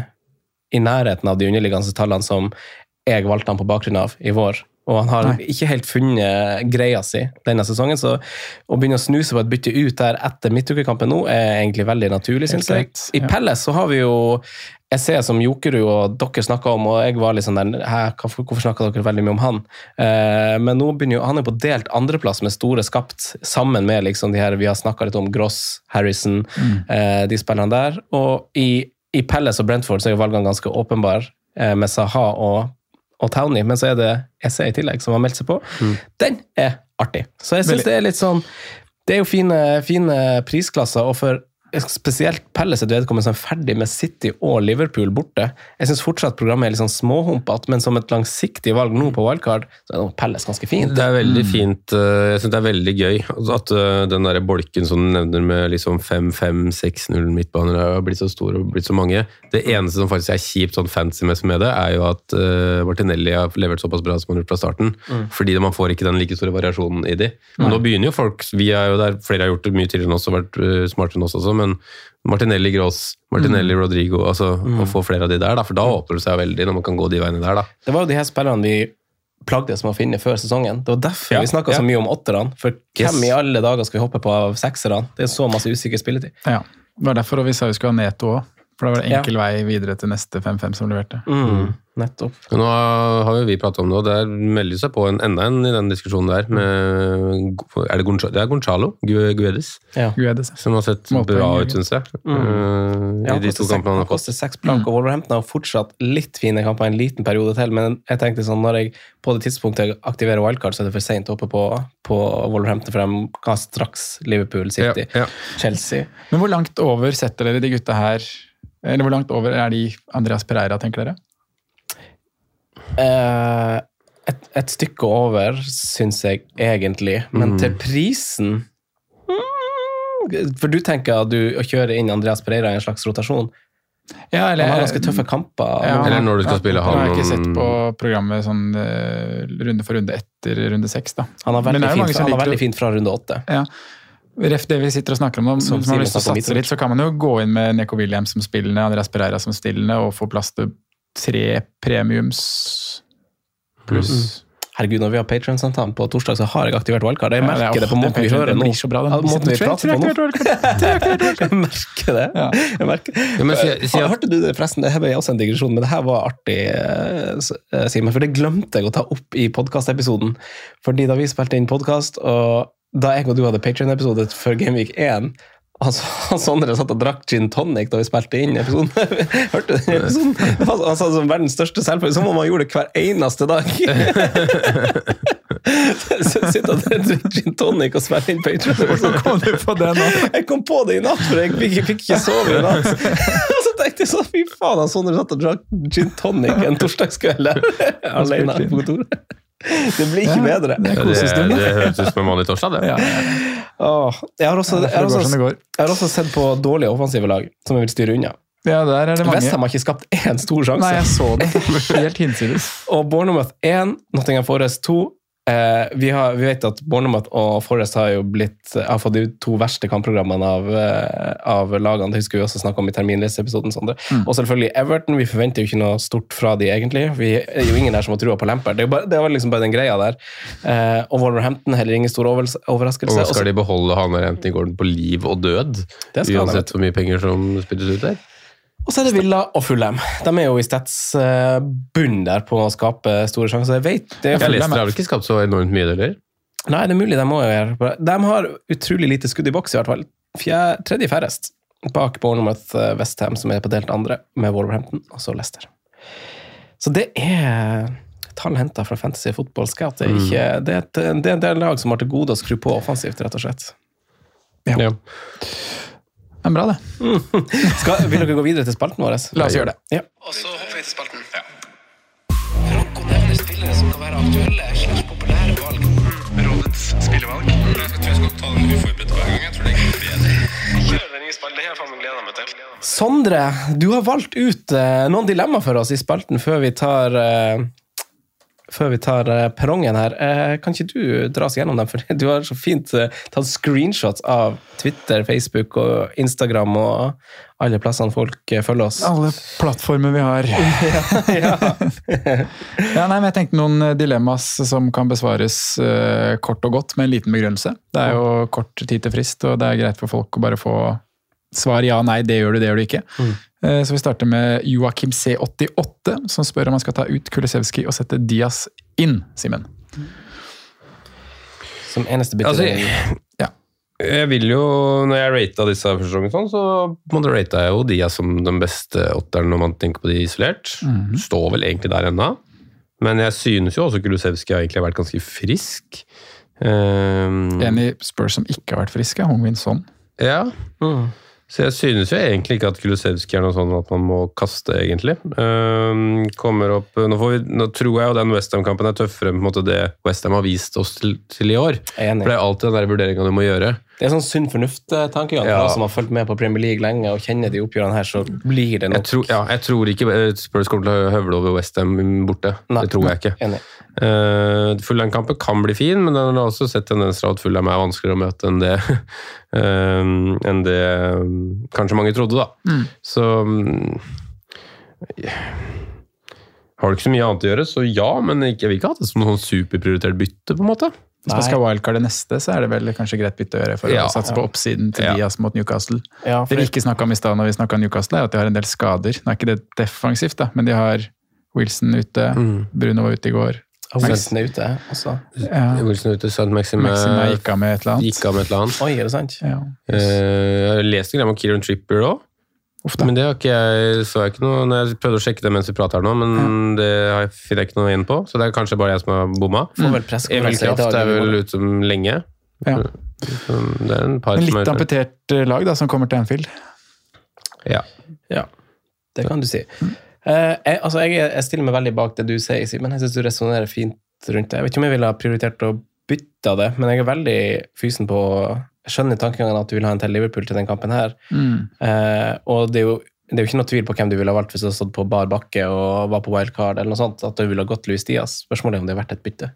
i nærheten av de underliggende tallene som jeg valgte han på bakgrunn av i vår. Og han har ikke helt funnet greia si denne sesongen, så å begynne å snuse på et bytte ut der etter midtukekampen nå er egentlig veldig naturlig, synes jeg. I Palace så har vi jo jeg ser som Jokerud og dere snakket om, og jeg var litt sånn der, hvorfor snakket dere veldig mye om han? Men nå begynner jo, han er på delt andreplass med store skapt, sammen med liksom de her, vi har snakket litt om Gross, Harrison, de spillerne der, og i Palace og Brentford så er jo valgene ganske åpenbar med Zaha og Townie, men så er det SE i tillegg som har meldt seg på. Den er artig. Så jeg synes det er litt sånn, det er jo fine prisklasser, og for spesielt Palace er vedkommende som er ferdig med City og Liverpool borte. Jeg synes fortsatt programmet er litt sånn småhumpet, men som et langsiktig valg nå på wildcard, så er Palace ganske fint. Det er veldig fint. Jeg synes det er veldig gøy at den der bolken som du nevner med liksom 5-5-6-0 midtbaner har blitt så stor og blitt så mange. Det eneste som faktisk er kjipt sånn fancy-messig med det, er jo at Martinelli har levert såpass bra som han har gjort fra starten, fordi man får ikke den like store variasjonen i de. Men nå begynner jo folk, vi er jo der, flere har gjort det mye tidligere enn oss og vært smartere enn oss også, men Martinelli Gross, Martinelli Rodrigo, altså å få flere av de der, da, for da åpner det seg veldig når man kan gå de veiene der. Da. Det var jo de her spillerne vi plagdes med å finne før sesongen. Det var derfor vi snakket så mye om 8-erne, for hvem i alle dager skal vi hoppe på av 6-erne? Det er så masse usikker spilletid. Ja, det var derfor vi sa vi skulle ha Neto også, for da var det enkel vei videre til neste 5-5 som leverte. Nettopp. Nå har jo vi pratet om det, og det melder seg på enda en i den diskusjonen der, med, det er Gonzalo Guedes, som har sett bra ut, synes jeg, i de to kampene han har fått. Han koster 6 blank, og Wolverhampton har fortsatt litt fine kamper en liten periode til, men jeg tenkte sånn, når jeg på det tidspunktet aktiverer wildcard, så er det for sent oppe på Wolverhampton, for de har straks Liverpool, City, Chelsea. Men hvor langt over setter dere de gutta her, eller hvor langt over er de Andreas Pereira, tenker dere? Et stykke over, synes jeg egentlig, men til prisen for du tenker at du kjører inn Andreas Pereira i en slags rotasjon. Ja, eller, han har ganske tøffe kamper. Eller når du skal spille han. Jeg har ikke sett på programmet sånn runde for runde etter runde 6 da. Han har veldig fint fra runde 8. Ja. Ref det vi sitter og snakker om, hvis man har lyst til å satse litt, så kan man jo gå inn med Neco Williams som spillende, Andreas Pereira som stillende, og få plass til 3 premiums pluss. herregud, når vi har Patreon-samtalen på torsdag, så har jeg aktivert wildcard. Jeg merker det på måten vi hører nå. Det blir så bra, den. Måten vi prater på nå. Jeg merker det. Ja. Jeg merker det. Hørte du det forresten? Det her ble også en digresjon, men det her var artig, Simen, for det glemte jeg å ta opp i podcast-episoden. Fordi da vi spilte inn podcast, og da jeg og du hadde Patreon-episode før Gameweek 1, Sondre satt og drakk gin tonic da vi spilte inn episoden. Hørte du den episoden? Han sa som verdens største selvfølge, som om han gjorde det hver eneste dag. Så sitter og drikker gin tonic og spiller inn Patreon. Så kom du på det nå? Jeg kom på det i natt, for jeg fikk ikke sove i natt. Og så tenkte jeg så, fy faen, han Sondre satt og drakk gin tonic en torsdagskveld alene på kontoret. Det blir ikke bedre. Det høres ut som en vanlig torsdag, det. Jeg har også sett på dårlige offensive lag som jeg vil styre unna. Ja, der er det mange. West Ham har ikke skapt en stor sjanse. Nei, jeg så det. Helt hinsides. Og Bournemouth 1, Nottingham Forest 2. Vi vet at Bournemouth og Forest har fått de 2 verste kampprogrammene av lagene. Det husker vi også snakket om i terminlisteepisoden. Og selvfølgelig Everton. Vi forventer jo ikke noe stort fra de egentlig. Vi er jo ingen der som har trua på Lampard. Det var liksom bare den greia der. Og Wolverhampton heller ingen stor overraskelse. Og skal de beholde han der enten går den på liv og død? Uansett hvor mye penger som spilles ut der? Og så er det Villa og Fulham. De er jo i statsbunn der på å skape store sjanser. Jeg vet det. Jeg leste det har ikke skapt så enormt mye, eller? Nei, det er mulig de må jo gjøre. De har utrolig lite skudd i boks i hvert fall. Tredje færrest bak Bournemouth West Ham, som er på delt andre, med Wolverhampton, og så Leicester. Så det er tall hentet fra Fantasy Football Scout. Det er en lag som har til gode å skru på offensivt, rett og slett. Ja. Det er bra, det. Vil dere gå videre til spalten vår? La oss gjøre det. Ja. Og så hopper vi til spalten. Franco nevner spillere som kan være aktuelle / populære valg. Rådets spillevalg. Jeg tror jeg skal ta den uforberedt hver gang. Jeg tror det er ikke bedre. Kjør den nye spalten. Det her faen meg gleder meg til. Sondre, du har valgt ut noen dilemma for oss i spalten før vi tar perrongen her. Kan ikke du dra oss gjennom dem? For du har så fint tatt screenshots av Twitter, Facebook og Instagram og alle plassene folk følger oss. Alle plattformer vi har. Nei, men jeg tenkte noen dilemmas som kan besvares kort og godt med en liten begrunnelse. Det er jo kort tid til frist, og det er greit for folk å bare få svar ja, nei, det gjør du ikke. Så vi starter med Joachim C88, som spør om han skal ta ut Kulusevski og sette Diaz inn, Simen. Som eneste bytte. Ja. Jeg vil jo, når jeg ratet disse første gangen, så ratet jeg jo Diaz som den beste åtteren når man tenker på de isolert. Står vel egentlig der ennå. Men jeg synes jo også Kulusevski har egentlig vært ganske frisk. En i Spurs som ikke har vært friske, Hong-Min Son. Ja, så jeg synes jo egentlig ikke at Kulusevski er noe sånn at man må kaste, egentlig. Kommer opp, nå tror jeg jo den West Ham-kampen er tøffere på en måte det West Ham har vist oss til i år. For det er alltid den der vurderingen du må gjøre. Det er sånn sunn fornuft-tankegang for oss som har fulgt med på Premier League lenge og kjenner de oppgjørene her, så blir det nok. Jeg tror ikke Spurs kommer til å høvle over West Ham borte. Nei, det tror jeg ikke. Enig. Fulham-kampen kan bli fin, men den har også sett tendenser av at Fulham er vanskeligere å møte enn det kanskje mange trodde, da. Så har du ikke så mye annet å gjøre, så ja, men jeg vil ikke ha det som noen superprioritert bytte, på en måte. Hvis man skal wildcarde neste, så er det vel kanskje greit bytte å gjøre for å satse på oppsiden til Diaz mot Newcastle. Det vi ikke snakket om i stedet når vi snakket om Newcastle, er at de har en del skader. Nå er ikke det defensivt, da, men de har Wilson ute, Bruno var ute i går. Wilson er ute, også. Wilson er ute, St. Maxima gikk av med et eller annet. Oi, er det sant? Ja. Jeg leste om Kieran Trippier også. Men det har ikke så jeg ikke noe, når jeg prøvde å sjekke det mens vi prater her nå, men det finner jeg ikke noe inn på, så det er kanskje bare jeg som har bomma. Emil Kraft er vel ute som lenge. Ja. Det er en par litt amputert lag da, som kommer til Anfield. Ja, det kan du si. Jeg stiller meg veldig bak det du sier, men jeg synes du resonerer fint rundt det. Jeg vet ikke om jeg ville ha prioritert å bytte det, men jeg er veldig fysen på jeg skjønner tankegangen at du vil ha en til Liverpool til den kampen her. Og det er jo ikke noe tvil på hvem du ville ha valgt hvis du hadde stått på bar bakke og var på wildcard eller noe sånt, at du ville ha gått Luis Diaz. Spørsmålet er om det er verdt et bytte.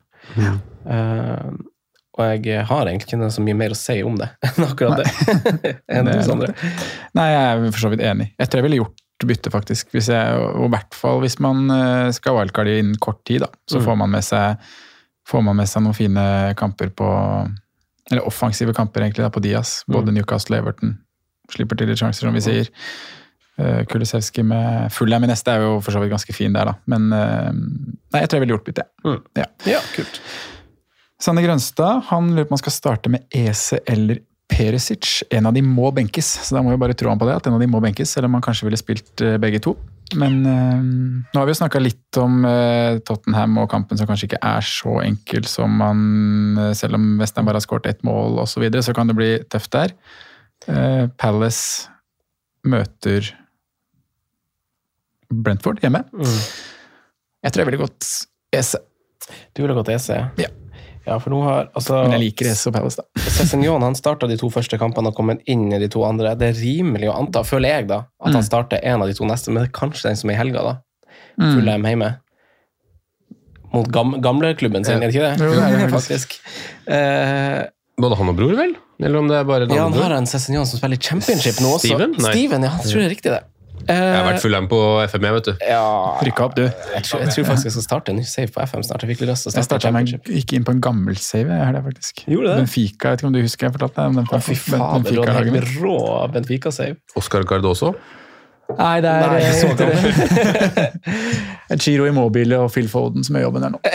Og jeg har egentlig ikke så mye mer å si om det enn akkurat det. Nei, jeg er for så vidt enig. Jeg tror jeg ville gjort bytte faktisk, og i hvert fall hvis man skal wildcarde innen kort tid, da, så får man med seg får man med seg noen fine kamper eller offensive kamper egentlig da, på Diaz. Både Newcastle og Everton slipper til litt sjanser, som vi sier. Kulusevski med Fulham i neste jo for så vidt ganske fin der da. Men jeg tror jeg ville gjort bytte. Ja, kult. Sanne Grønstad, han lurer på om han skal starte med Eze eller Perisic. En av de må benkes, så da må vi bare tro han på det, at en av de må benkes, eller man kanskje ville spilt begge to. Men nå har vi jo snakket litt om Tottenham og kampen som kanskje ikke så enkel som selv om West Ham bare har skåret 1 mål og så videre, så kan det bli tøft der. Palace møter Brentford hjemme. Jeg tror jeg ville gått Eze. Du ville gått Eze? Ja. Ja, for nå har... Men jeg liker Eze og Palace da. Sessignon, han startet de 2 første kampene og kommet inn i de 2 andre. Det rimelig å anta, føler jeg da, at han starter en av de 2 neste, men det kanskje den som i helga da. Fulham hjemme. Mot gamle klubben sin, det ikke det? Jo, det det faktisk. Både han og bror, vel? Eller om det bare en ja, annen han bror? har en Sessignon som spiller championship nå også. Steven? Nei. Steven, ja, jeg tror det er riktig det. Jeg har vært Fulham på FM, vet du. Ja, Rykka opp, du. jeg tror faktisk jeg skal starte en ny save på FM snart. Jeg fikk litt lyst til å Jeg starte championship. gikk inn på en gammel save, jeg har det faktisk. Gjorde det? Benfica, jeg vet ikke om du husker jeg fortalte deg om den Fy faen, det var en helt rå Benfica-save. Oscar Cardoso. Nei, det Nei, ikke så gammel. Giro Immobile og Phil Foden som gjør jobben her nå.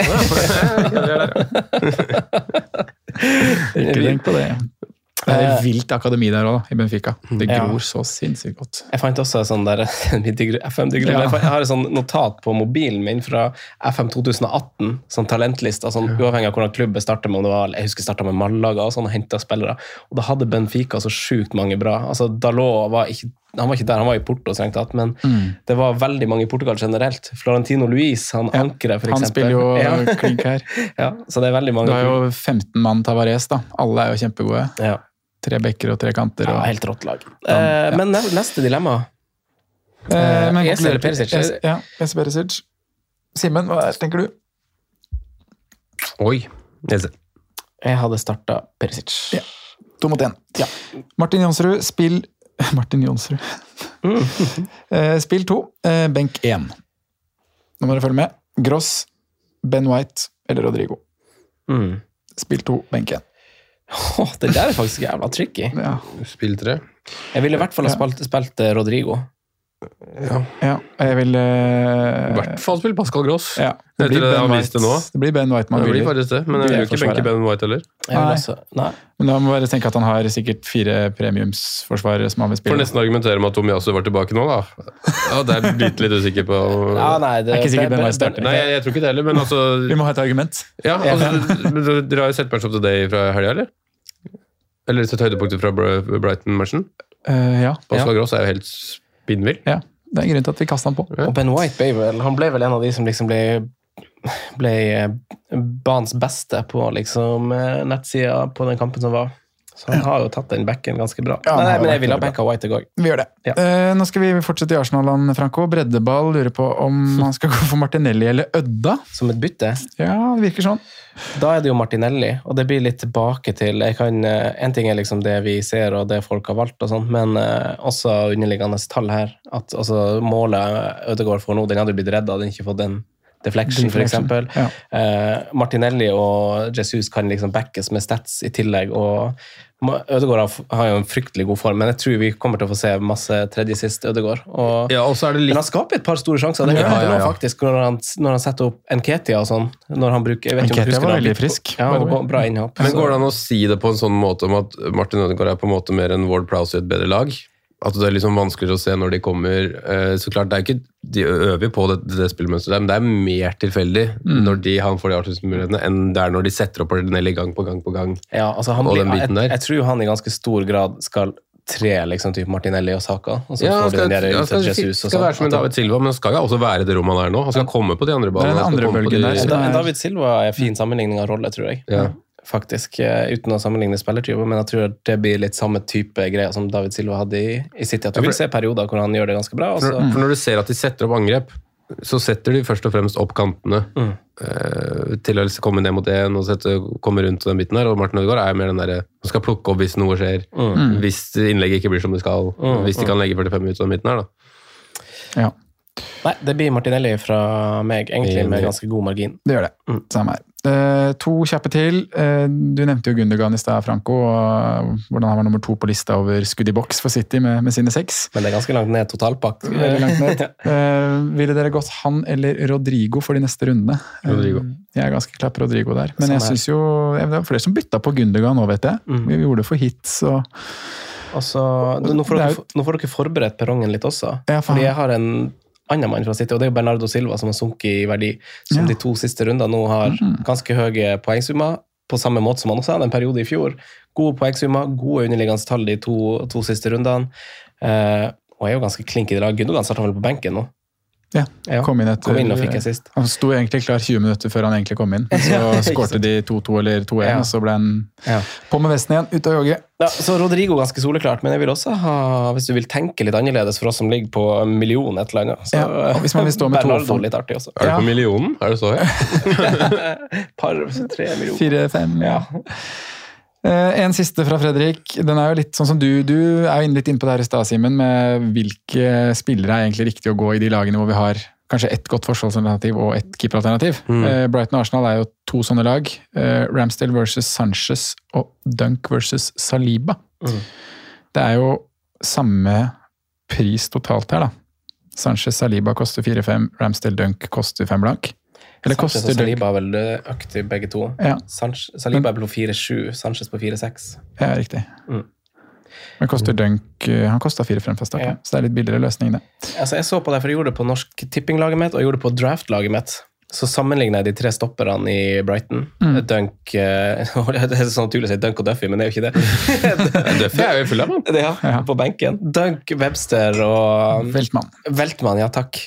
Ikke tenk på det. Det et vilt akademi der også, i Benfica. Det gror så sinnssykt godt. Jeg fant også sånn der FM-digrunn. Jeg har et sånn notat på mobilen min fra FM 2018, sånn talentlista, sånn uavhengig av hvordan klubben startet med, om det var, jeg husker startet med Malaga og sånn, og hentet spillere. Og da hadde Benfica så sjukt mange bra. Altså, Dalot var ikke der, han var i Porto strengt tatt, men det var veldig mange i Portugal generelt. Florentino Luis, han ankeret for eksempel. Han spiller jo klink her. Ja, så det er veldig mange. Du har jo 15 mann Tavares da. Alle jo kjempegode. Ja. 3 bekker og 3 kanter. Ja, helt rått lag. Men neste dilemma. Eze eller Perisic? Ja, Eze Perisic. Simen, hva tenker du? Oi, Eze. Jeg hadde startet Perisic. Ja, 2 mot 1. Ja. Martin Jonsrud, Martin Jonsrud. Spill 2, benk 1. Nå må dere følge med. Gross, Ben White eller Rodrigo. Spill 2, benk 1. Det der er faktisk jævla tricky. Ja. Spill 3. Jeg ville i hvert fall ha spilt Rodrigo. Ja, jeg vil I hvert fall spille Pascal Gross. Ja, det blir Ben White nå. Det blir Ben White man Det blir vil. faktisk det, men jeg vil jo ikke benke Ben White heller. Nei. Men da må jeg bare tenke at han har sikkert 4 premiumsforsvarere som han vil spille. For nesten argumentere med at Tomiyasu var tilbake nå, da. Ja, det er litt usikker på... Ja, nei, det er ikke sikkert Ben White starter. Nei, jeg tror ikke det heller, men altså... Vi må ha et argument. Ja, altså, dere har jo sett Match of the Day fra helga, eller? Eller sett høydepunktet fra Brighton-matchen? Ja. Pascal Gross er jo helt spinnvill. Ja, det er grunn til at vi kastet han på. Og Ben White han ble vel en av de som liksom ble banens beste på liksom nettsida på den kampen som var. Så han har jo tatt den backen ganske bra. Ja, men jeg vil ha benka White i går. Vi gjør det. Ja. Nå skal vi fortsette i Arsenal-land, Franco. Breddeball lurer på om han skal gå for Martinelli eller Ødda. Som et bytte? Ja, det virker sånn. Da er det jo Martinelli, og det blir litt tilbake til en ting er liksom det vi ser og det folk har valgt og sånt, men også underliggende tall her, at altså, målet Ødegaard får nå, den hadde blitt reddet, den ikke fått den deflection for eksempel. Ja. Martinelli og Jesus kan liksom backes med stats i tillegg, og Ødegaard har jo en fryktelig god form, men jeg tror vi kommer til å få se masse tredje sist Ødegaard. Ja, og så er det litt... Men han skaper et par store sjanser, det gjør han faktisk, når han setter opp Nketiah og sånn, når han bruker... Nketiah var veldig frisk. Ja, bra innhopp. Men går det an å si det på en sånn måte om at Martin Ødegaard er på en måte mer enn Ward Prowse i et bedre lag? At det er liksom vanskeligere å se når de kommer. Så klart, det er ikke de øver på det spillmønsteret, men det er mer tilfeldig når han får de avslutningsmulighetene enn det er når de setter opp Martinelli gang på gang. Ja, altså jeg tror han i ganske stor grad skal liksom typ Martinelli og Saka, og så får du den der ut til Jesus og sånn. Skal være som en David Silva, men skal jo også være det rommet han er nå. Han skal komme på de andre ballene. Det er den andre bølgen der. David Silva er fin sammenligning av rolle, tror jeg. Ja. Faktisk, uten å sammenligne spillertyper, men jeg tror det blir litt samme type greier som David Silva hadde i City, at du vil se perioder hvor han gjør det ganske bra. For når du ser at de setter opp angrep, så setter de først og fremst opp kantene til å komme ned mot en og komme rundt den biten der, og Martin Ødegaard er mer den der, man skal plukke opp hvis noe skjer, hvis innlegget ikke blir som det skal, hvis de kan legge 45 minutter den biten her da. Ja. Nei, det blir Martinelli fra meg, egentlig med ganske god margin. Det gjør det, samme her. To kjappe til. Du nevnte jo Gundogan i sted, Franco, og hvordan han var nummer 2 på lista over skudd i boks for City med sine 6. Men det ganske langt ned totalpakt. Veldig langt ned. Ville dere gått han eller Rodrigo for de neste rundene? Rodrigo. Jeg ganske klar på Rodrigo der, men jeg synes jo, det var flere som bytta på Gundogan nå, vet jeg. Vi gjorde det for hits, og... Altså, nå får dere forberedt perrongen litt også, fordi jeg har en annen mann fra City, og det er Bernardo Silva som har sunket i verdi, som de 2 siste rundene nå har ganske høye poengsummer, på samme måte som han også hadde en periode i fjor. Gode poengsummer, gode underliggende tall de to siste rundene, og er jo ganske klink i det lag. Gundogan startet vel på benken nå. Ja, kom inn og fikk jeg sist. Han sto egentlig klar 20 minutter før han egentlig kom inn, så skårte de 2-2 eller 2-1, og så ble han på med vesten igjen, ut av jogge. Ja, så Rodrigo ganske soleklart, men jeg vil også ha, hvis du vil tenke litt annerledes for oss som ligger på 1 million et eller annet, så og hvis man vil stå med Bernardo litt artig også. Er det på millionen? Er det så høyt? Par, 3 millioner. 4-5, ja. En siste fra Fredrik. Den er jo litt sånn som du er jo litt inne på det her i stad, Simen, med hvilke spillere er egentlig riktig å gå i de lagene hvor vi har kanskje ett godt forsvarsalternativ og ett keeperalternativ. Brighton og Arsenal er jo 2 sånne lag. Ramsdale versus Sanchez og Dunk versus Saliba. Det er jo samme pris totalt her da. Sanchez Saliba koster 4-5, Ramsdale Dunk koster 5 blank. Eller Sanchez og Saliba er vel aktiv begge to. Ja. Saliba er på 4-7, Sanchez på 4-6. Ja, riktig. Men koster Dunk, han kostet 4-5 fra starten, så det er litt billigere løsning det. Altså, jeg så på det, for jeg gjorde det på norsk tippinglaget mitt, og jeg gjorde det på draftlaget mitt. Så sammenligner jeg de 3 stopperne i Brighton. Dunk, det er sånn naturlig å si Dunk og Duffy, men det er jo ikke det. Duffy er jo full av, man. Ja, på benken. Dunk, Webster og... Veltmann, ja takk.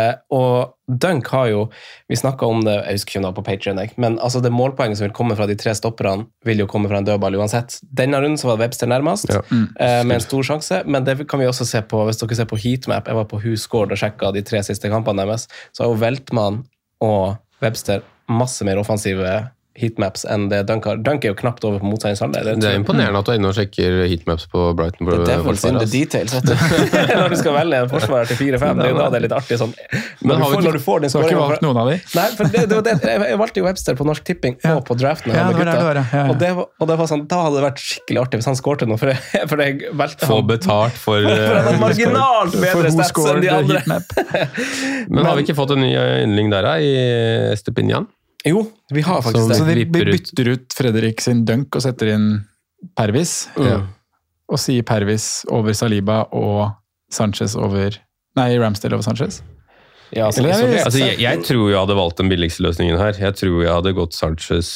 Og Dunk har jo, vi snakket om det, jeg husker ikke om det var på Patreon, men altså det målpoenget som vil komme fra de 3 stopperne, vil jo komme fra en dødball uansett. Denne runden så var Webster nærmest, med en stor sjanse, men det kan vi også se på, hvis dere ser på heatmap, jeg var på WhoScored og sjekket de 3 siste kampene deres, så har jo Veltmann og Webster masse mer offensive heatmaps enn det Dunk har. Dunk er jo knapt over på motstandshalvdel. Det er imponerende at du er inne og sjekker heatmaps på Brighton. The devil's in the details, vet du. Når du skal velge en forsvarer til 4-5, det er jo da det er litt artig sånn. Men når du får den så har ikke valgt noen av de? Nei, for jeg valgte jo Webster på Norsk Tipping og på draften. Og det var sånn, da hadde det vært skikkelig artig hvis han skårte noe, for jeg valgte han. Få betalt for en marginalt bedre stats enn de andre. Men har vi ikke fått en ny yndling der i Estepinian? Jo, vi har faktisk det. Så vi bytter ut Fredrik sin Dunk og setter inn Pervis, og sier Pervis over Saliba og Sanchez over... Nei, Ramsdale over Sanchez. Ja, altså, jeg tror jeg hadde valgt den billigste løsningen her. Jeg tror jeg hadde gått Sanchez,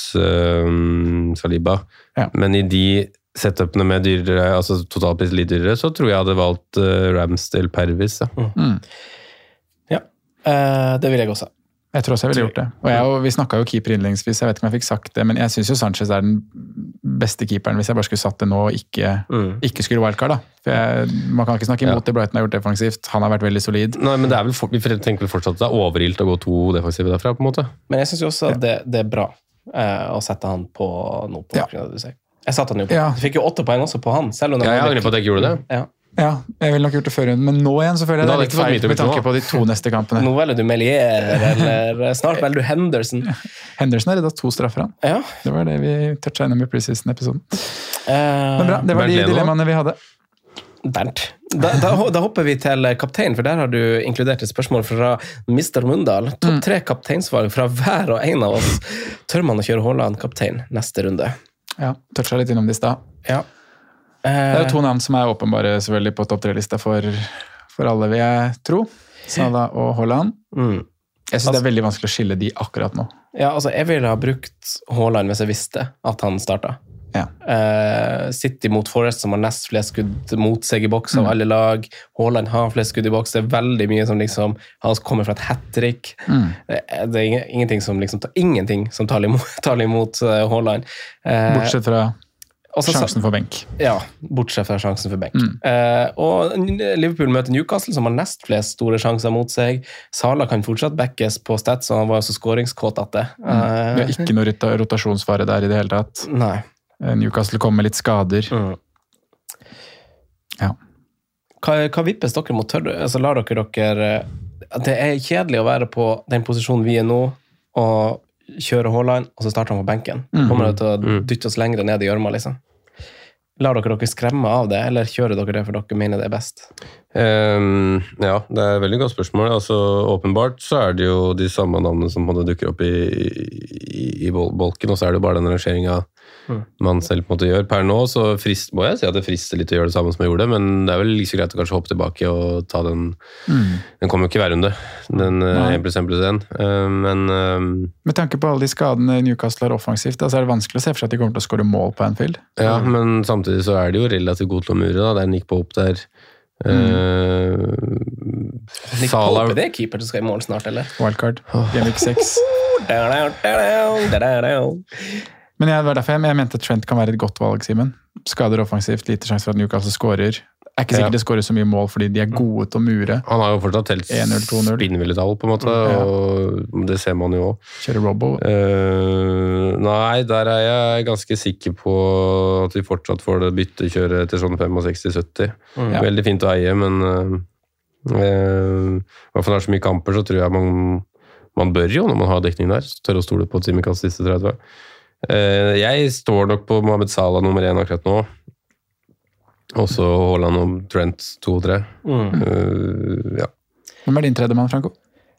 Saliba. Men i de setupene med dyrere, altså totalpris litt dyrere, så tror jeg hadde valgt Ramsdale Pervis. Ja, det vil jeg også. Jeg tror også jeg ville gjort det. Og vi snakket jo keeper innledningsvis, jeg vet ikke om jeg fikk sagt det, men jeg synes jo Sanchez er den beste keeperen hvis jeg bare skulle satt det nå og ikke skulle wildcard da. For man kan ikke snakke imot det Brighton har gjort defensivt, han har vært veldig solid. Nei, men det er vel, vi tenker vel fortsatt at det er overilt å gå 2 defensive derfra på en måte. Men jeg synes jo også at det er bra å sette han på noe på bakgrunn av det du sier. Jeg satte han jo på. Jeg fikk jo 8 poeng også på han, selv om jeg angrer på at jeg ikke gjorde det. Ja, jeg ville nok gjort det før, men nå igjen så føler jeg det er litt feil med tanke på de 2 neste kampene. Nå velger du Melier, eller snart velger du Henderson. Henderson har reddet 2 straffer han. Ja. Det var det vi touchet innom i preseason-episoden. Men bra, det var de dilemmaene vi hadde. Bernt. Da hopper vi til kaptein, for der har du inkludert et spørsmål fra Mr. Mundal. Topp 3 kapteinsvalg fra hver og en av oss. Tør man å kjøre Haaland kaptein neste runde? Ja, touchet litt innom det i sted. Ja. Det er jo 2 navn som er åpenbare selvfølgelig på topp 3-lista for alle, vil jeg tro. Salah og Haaland. Jeg synes det er veldig vanskelig å skille de akkurat nå. Ja, altså jeg ville ha brukt Haaland hvis jeg visste at han startet. City mot Forest som har nest flest skudd mot seg i boks av alle lag. Haaland har flest skudd i boks. Det er veldig mye som liksom, han kommer fra et hat-trick. Det er ingenting som taler imot Haaland. Bortsett fra sjansen for benk. Ja, bortsett fra sjansen for benk. Og Liverpool møter Newcastle, som har nest flest store sjanser mot seg. Salah kan fortsatt backes på stats, og han var også scoringskåt at det. Det er ikke noe rotasjonsfare der i det hele tatt. Nei. Newcastle kommer med litt skader. Ja. Hva vippes dere mot tørre? Altså, lar dere... Det er kjedelig å være på den posisjonen vi er nå, og kjøre Haaland, og så starter han på benken. Kommer det til å dytte oss lengre ned i gjørma, liksom? Lar dere skremme av det, eller kjører dere det for dere mener det best? Ja, det er et veldig godt spørsmål. Altså, åpenbart så er det jo de samme navnene som dukker opp i bolken, og så er det jo bare den rangeringen man selv på en måte gjør. Per nå så må jeg si at det frister litt å gjøre det samme som jeg gjorde, men det er vel like så greit å kanskje hoppe tilbake og ta den. Den kommer jo ikke hver runde, den 1+1+1. Men med tanke på alle de skadene Newcastle har offensivt, så er det vanskelig å se for seg at de kommer til å skåre mål på Anfield. Ja, men samtidig så er de jo relativt gode til å mure, da. Der Nick Pope der. Nick Pope, det keeper som skal i mål snart, eller? Wildcard, Gameweek 6. Men det var derfor jeg mente Trent kan være et godt valg, Simen. Skader offensivt, lite sjanse for at Newcastle skårer. Er ikke sikkert de skårer så mye mål, fordi de er gode til å mure. Han har jo fortsatt helt spinnville tall, på en måte, og det ser man jo også. Kjører Robbo. Nei, der er jeg ganske sikker på at vi fortsatt får det byttekjøret til sånn 65-70. Veldig fint å eie, men i hvert fall når det er så mye kamper, så tror jeg man bør jo, når man har dekning der, tør å stole på Tsimikas siste 30. Jeg står nok på Mohamed Salah nummer 1 akkurat nå. Også Haaland og Trent 2 og 3. Ja. Hvem er din tredjemann, Franco?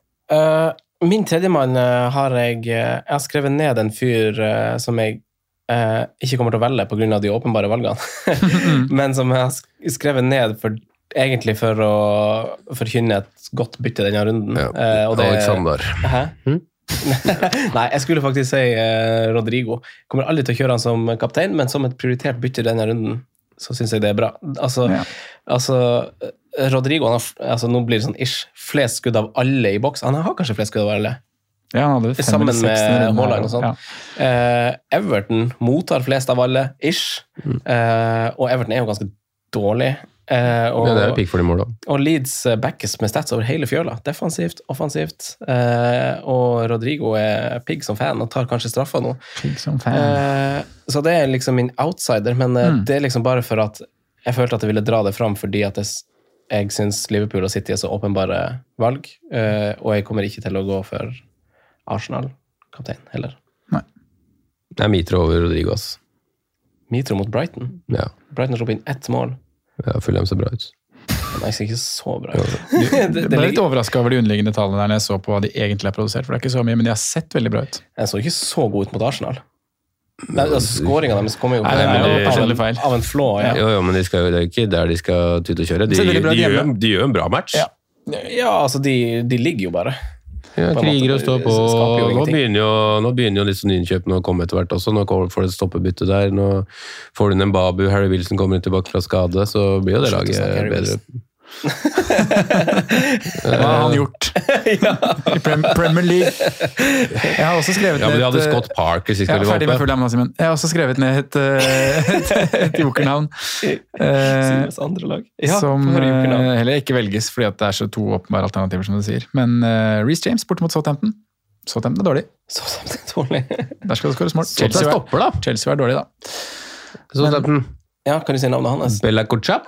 Min tredjemann har jeg skrevet ned en fyr som jeg ikke kommer til å velge på grunn av de åpenbare valgene, men som jeg har skrevet ned egentlig for å forkynne et godt bytte denne runden. Og det Alexander. Hæ? Nei, jeg skulle faktisk si Rodrigo. Kommer aldri til å kjøre han som kaptein, men som et prioritert bytte denne runden, så synes jeg det er bra. Altså Rodrigo, nå blir det sånn flest skudd av alle i boks. Han har kanskje flest skudd av alle. Ja, han hadde sammen med Haaland og sånn. Everton mottar flest av alle, og Everton er jo ganske dårlig. Det er pikk for de mål da. Og Leeds backes med stats over hele fjøla, defensivt, offensivt, og Rodrigo er pigg som fan og tar kanskje straffa nå. Pigg som fan. Så det er liksom min outsider, men det er liksom bare for at jeg følte at jeg ville dra det fram fordi at jeg synes Liverpool og City er så åpenbare valg, og jeg kommer ikke til å gå for Arsenal-kaptein heller. Nei. Det er Mitro over Rodrigo, ass. Mitro mot Brighton? Ja. Brighton slår inn 1 mål. Ja, Fulham ser bra ut. Nei, ser ikke så bra ut. Jeg ble litt overrasket over de underliggende tallene der når jeg så på hva de egentlig har produsert, for det er ikke så mye, men de har sett veldig bra ut. Jeg så ikke så god ut mot Arsenal. Skåringen deres kommer jo av en flå. Ja. Jo, men det er ikke der de skal tute og kjøre. De gjør en bra match. Ja, altså de ligger jo bare. Ja, kriger og står på. Nå begynner jo litt sånn innkjøpene å komme etter hvert også. Nå får det stoppebytte der. Nå får du en Babu, Harry Wilson kommer tilbake fra skade, så blir jo det laget bedre. Hva har han gjort i Premier League? Jeg har også skrevet ned men de hadde Scott Parker sist jeg har også skrevet ned et jokernavn andre lag som heller ikke velges fordi at det er så 2 åpenbare alternativer som du sier, men Reece James bort mot Southampton er dårlig. Der skal det skåres mål. Chelsea er dårlig da. Southampton. Ja, kan du si navnet hans? Bella Kotchap.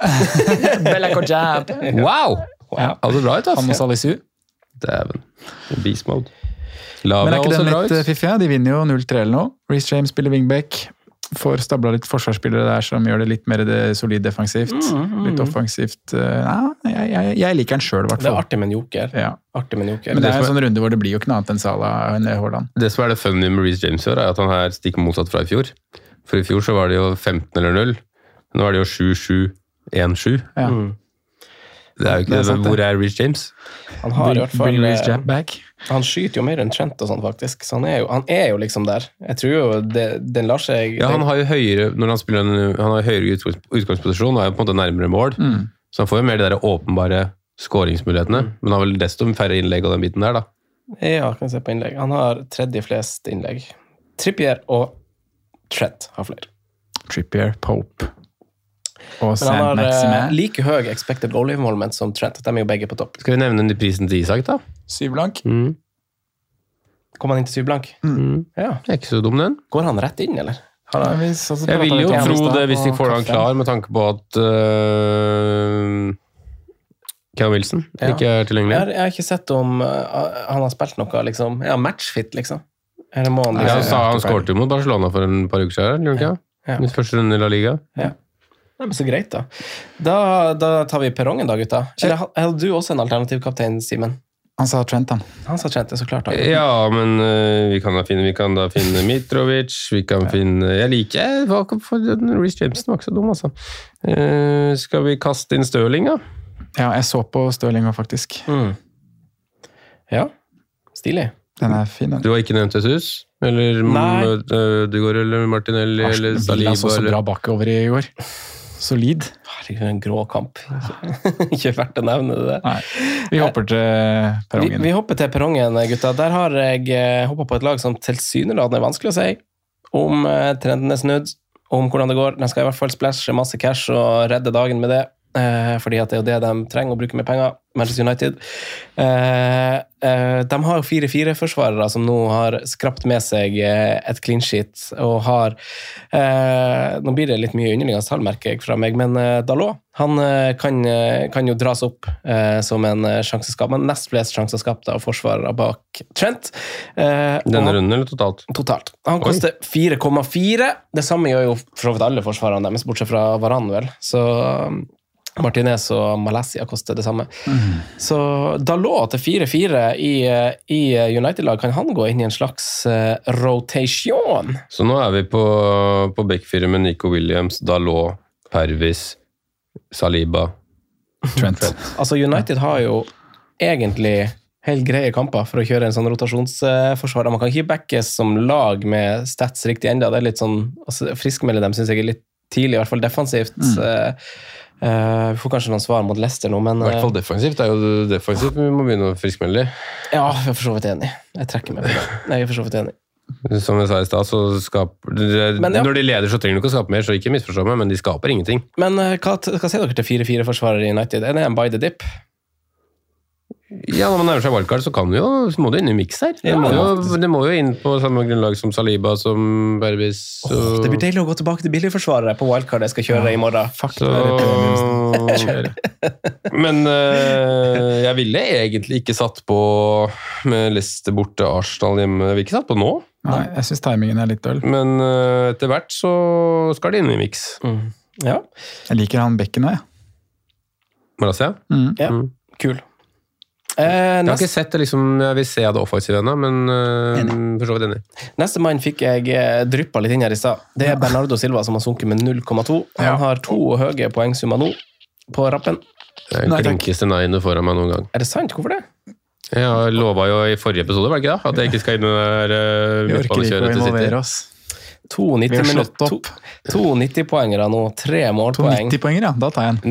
Wow! Ja. Altså bra ut, Han og Salisu. Dæven. Beast mode. Men er ikke den litt fiffig? De vinner jo 0-3 eller noe. Reece James spiller wingback. Får stabla litt forsvarsspillere der som gjør det litt mer solid defensivt. Litt offensivt. Jeg liker den selv, i hvert fall. Det er artig med en joker. Ja. Men det er en sånn runde hvor det blir jo ikke noe annet enn Salah enn Haaland. Det som er det funny med Reece James er at han her stikker motsatt fra i fjor. For i fjor så var det jo 15 eller 0. Nå er det jo 7-7-1-7. Ja. Det er jo ikke det. Hvor er Reece James? Han har i hvert fall back. Han skyter jo mer enn Trent og sånn faktisk. Så han er jo liksom der. Jeg tror jo den lar seg... Ja, han har jo høyere når han spiller han har høyere utgangsposisjon og er jo på en måte nærmere mål. Så han får jo mer de der åpenbare skåringsmulighetene. Men han har vel desto færre innlegg av den biten der da. Ja, kan jeg se på innlegg. Han har 3. flest innlegg. Trippier og Trent har flere. Trippier, Pope og men han har like høy expected goal involvement som Trent. De er jo begge på topp. Skal vi nevne prisen til Isak da? 7 blank. Kom han inn til 7 blank? Ja. Det er ikke så dum den. Går han rett inn, eller? Jeg vil jo tro det hvis de får han klar med tanke på at Kevin Wilson ikke er tilgjengelig. Jeg har ikke sett om han har spilt noe liksom, matchfit liksom. Eller må han Han skårte jo mot Barcelona for en par uker siden, gjorde han ikke? Ja. I første runde i La Liga. Ja. Nei, men så greit da. Da tar vi perrongen da, gutta. Eller hadde du også en alternativ kaptein, Simen? Han sa Trent, han. Han sa Trent, det er så klart. Ja, men vi kan da finne Mitrovic, vi kan finne... Jeg liker Reece Jameson var ikke så dum, altså. Skal vi kaste inn Sterling, da? Ja, jeg så på Sterling faktisk. Ja, stilig. Den er fin, den. Du har ikke nevnt Jesus? Eller Ødegaard eller Martinelli eller Saliba? Så bra bakover i år. Solid. Herregud, en grå kamp. Ikke verdt å nevne det der. Nei, vi hopper til perrongen. Vi hopper til perrongen, gutta. Der har jeg hoppet på et lag som tilsynelatende er vanskelig å si om trenden er snudd, om hvordan det går. De skal i hvert fall splashe masse cash og redde dagen med det. Fordi at det er jo det de trenger å bruke med penger. Manchester United. De har jo 4-4-forsvarere som nå har skrapt med seg et clean sheet, og har nå blir det litt mye underliggende tall, merker jeg fra meg, men Dalot, han kan jo dras opp som en sjanseskap, men nest flest sjanseskapte av forsvarere bak Trent. Denne runden eller totalt? Totalt. Han koster 4,4. Det samme gjør jo for så vidt alle forsvarerne deres, bortsett fra Varane, vel. Så Martinez og Malaysia koster det samme. Så Dalot til 4-4 i United-lag, kan han gå inn i en slags rotation? Så nå er vi på backfire med Nico Williams, Dalot, Pervis, Saliba, Trent. Altså United har jo egentlig helt greie kamper for å kjøre en sånn rotasjonsforsvar. Man kan ikke backes som lag med stats riktig enda. Det er litt sånn, altså, friskmelde dem synes jeg er litt tidlig, i hvert fall defensivt. Vi får kanskje noen svar mot Leicester nå, men... I hvert fall defensivt. Det er jo defensivt vi må begynne å friskmelde. Ja, jeg er for så vidt enig. Jeg trekker meg for det. Jeg er for så vidt enig. Som jeg sa i sted, så når de leder så trenger de ikke å skape mer, så ikke misforstå meg, men de skaper ingenting. Men hva sier dere til 4-4-forsvarer i United? Er det en by the dip? Ja, når man nærmer seg wildcard, så må du inn i mix her. Det må jo inn på samme grunnlag som Saliba, som Berbis. Det blir deilig å gå tilbake til billigforsvaret på wildcard jeg skal kjøre i morgen. Men jeg ville egentlig ikke satt på med Leicester borte, Arsenal hjemme. Jeg ville ikke satt på nå. Nei, jeg synes timingen er litt døll. Men etter hvert så skal det inn i mix. Ja. Jeg liker han bekken nå, Malaysia? Ja, kul. Jeg har ikke sett det, jeg vil se det offensive ennå, men for så vidt enig. Neste mann fikk jeg dryppet litt inn her i sted. Det er Bernardo Silva som har sunket med 0,2. Han har 2 høye poengsummer nå på rappen. Det er klinkeste nei-ene foran meg noen gang. Er det sant? Hvorfor det? Jeg lovet jo i forrige episode, var det ikke da? At jeg ikke skal inn med vi orker ikke å involvere oss. 2 90-poengere nå, 3 målpoeng. 2 90-poengere, ja. Da tar jeg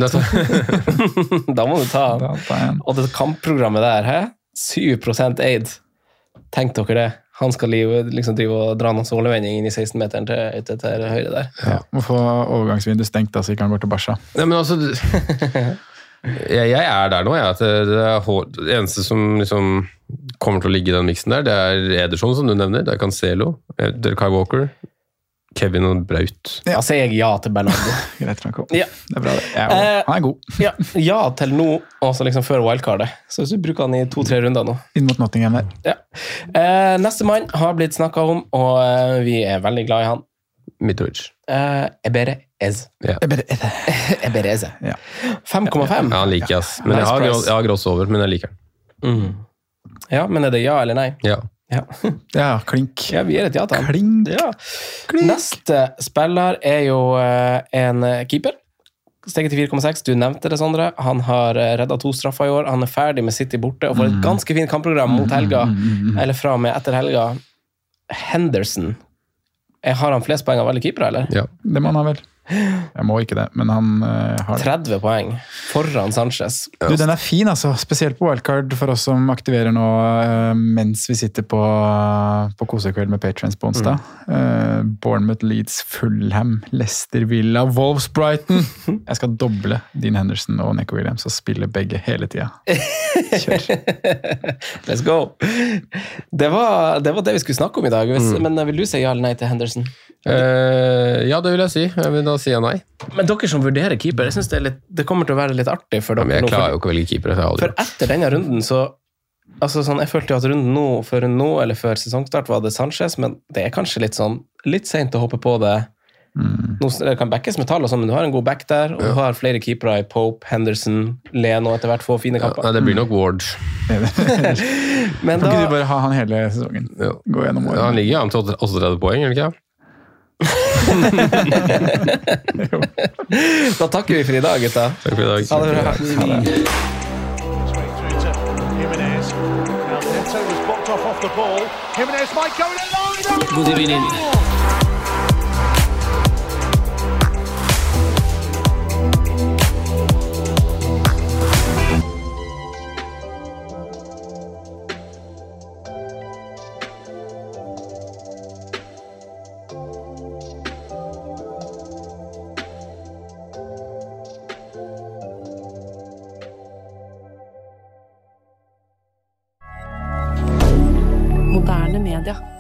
en. Da må du ta en. Og det kampprogrammet der, 7% aid. Tenk dere det. Han skal drive og dra noen sålevending inn i 16-meteren til høyre der. Ja, må få overgangsvinduet stengt da, så ikke han går til Barca. Nei, men altså... Jeg er der nå, at det eneste som kommer til å ligge i den miksen der, det er Ederson, som du nevner, det er Cancelo, det er Kai Walker, Kevin og Braut. Ja, sier jeg ja til Bernardo. Greit, Franco. Ja. Det er bra det. Han er god. Ja til nå, og så før wildcardet. Så hvis du bruker han i 2-3 runder nå. Inn mot Nottingham der. Ja. Neste mann har blitt snakket om, og vi er veldig glad i han. Mitrovic. Eberez. Ja. Eberez. Ja. 5,5. Ja, han liker jeg, men nice jeg har gross over, men jeg liker den. Ja, men er det ja eller nei? Ja. Klink. Ja, vi er et ja til han. Klink. Ja. Neste spiller er jo en keeper. Steget til 4,6. Du nevnte det, Sondre. Han har reddet 2 straffer i år. Han er ferdig med City borte og får et ganske fint kampprogram mot helga, eller fra og med etter helga. Henderson. Har han flest poeng av alle keepere, eller? Ja, det må han ha vel. Jeg må ikke det, men han har 30 poeng foran Sanchez. Du, den er fin, altså. Spesielt på wildcard for oss som aktiverer nå mens vi sitter på kosekveld med Patreons på onsdag. Bournemouth, Leeds, Fulham, Leicester, Villa, Wolves, Brighton. Jeg skal doble Dean Henderson og Nico Williams og spille begge hele tiden. Kjør. Let's go. Det var det vi skulle snakke om i dag. Men vil du si ja eller nei til Henderson? Ja, det vil jeg si. Jeg vil da si nei. Men dere som vurderer keeper, jeg synes det kommer til å være litt artig for dere. Men jeg klarer jo ikke å velge keeper. For etter denne runden så Altså sånn, jeg følte jo at runden nå, før sesongstart var det Sanchez, men det kanskje litt sent å hoppe på det. Nå kan backes med tall og sånn, men du har en god back der, og du har flere keepere i Pope, Henderson, Leno etter hvert få fine kamper. Nei, det blir nok Ward. Men da... Kan ikke du bare ha han hele sesongen? Gå gjennom året. Han ligger an til 38 poeng, eller ikke? Da takker vi for i dag, gutta. Takk for i dag. Ha det bra. God evening. Moderne media.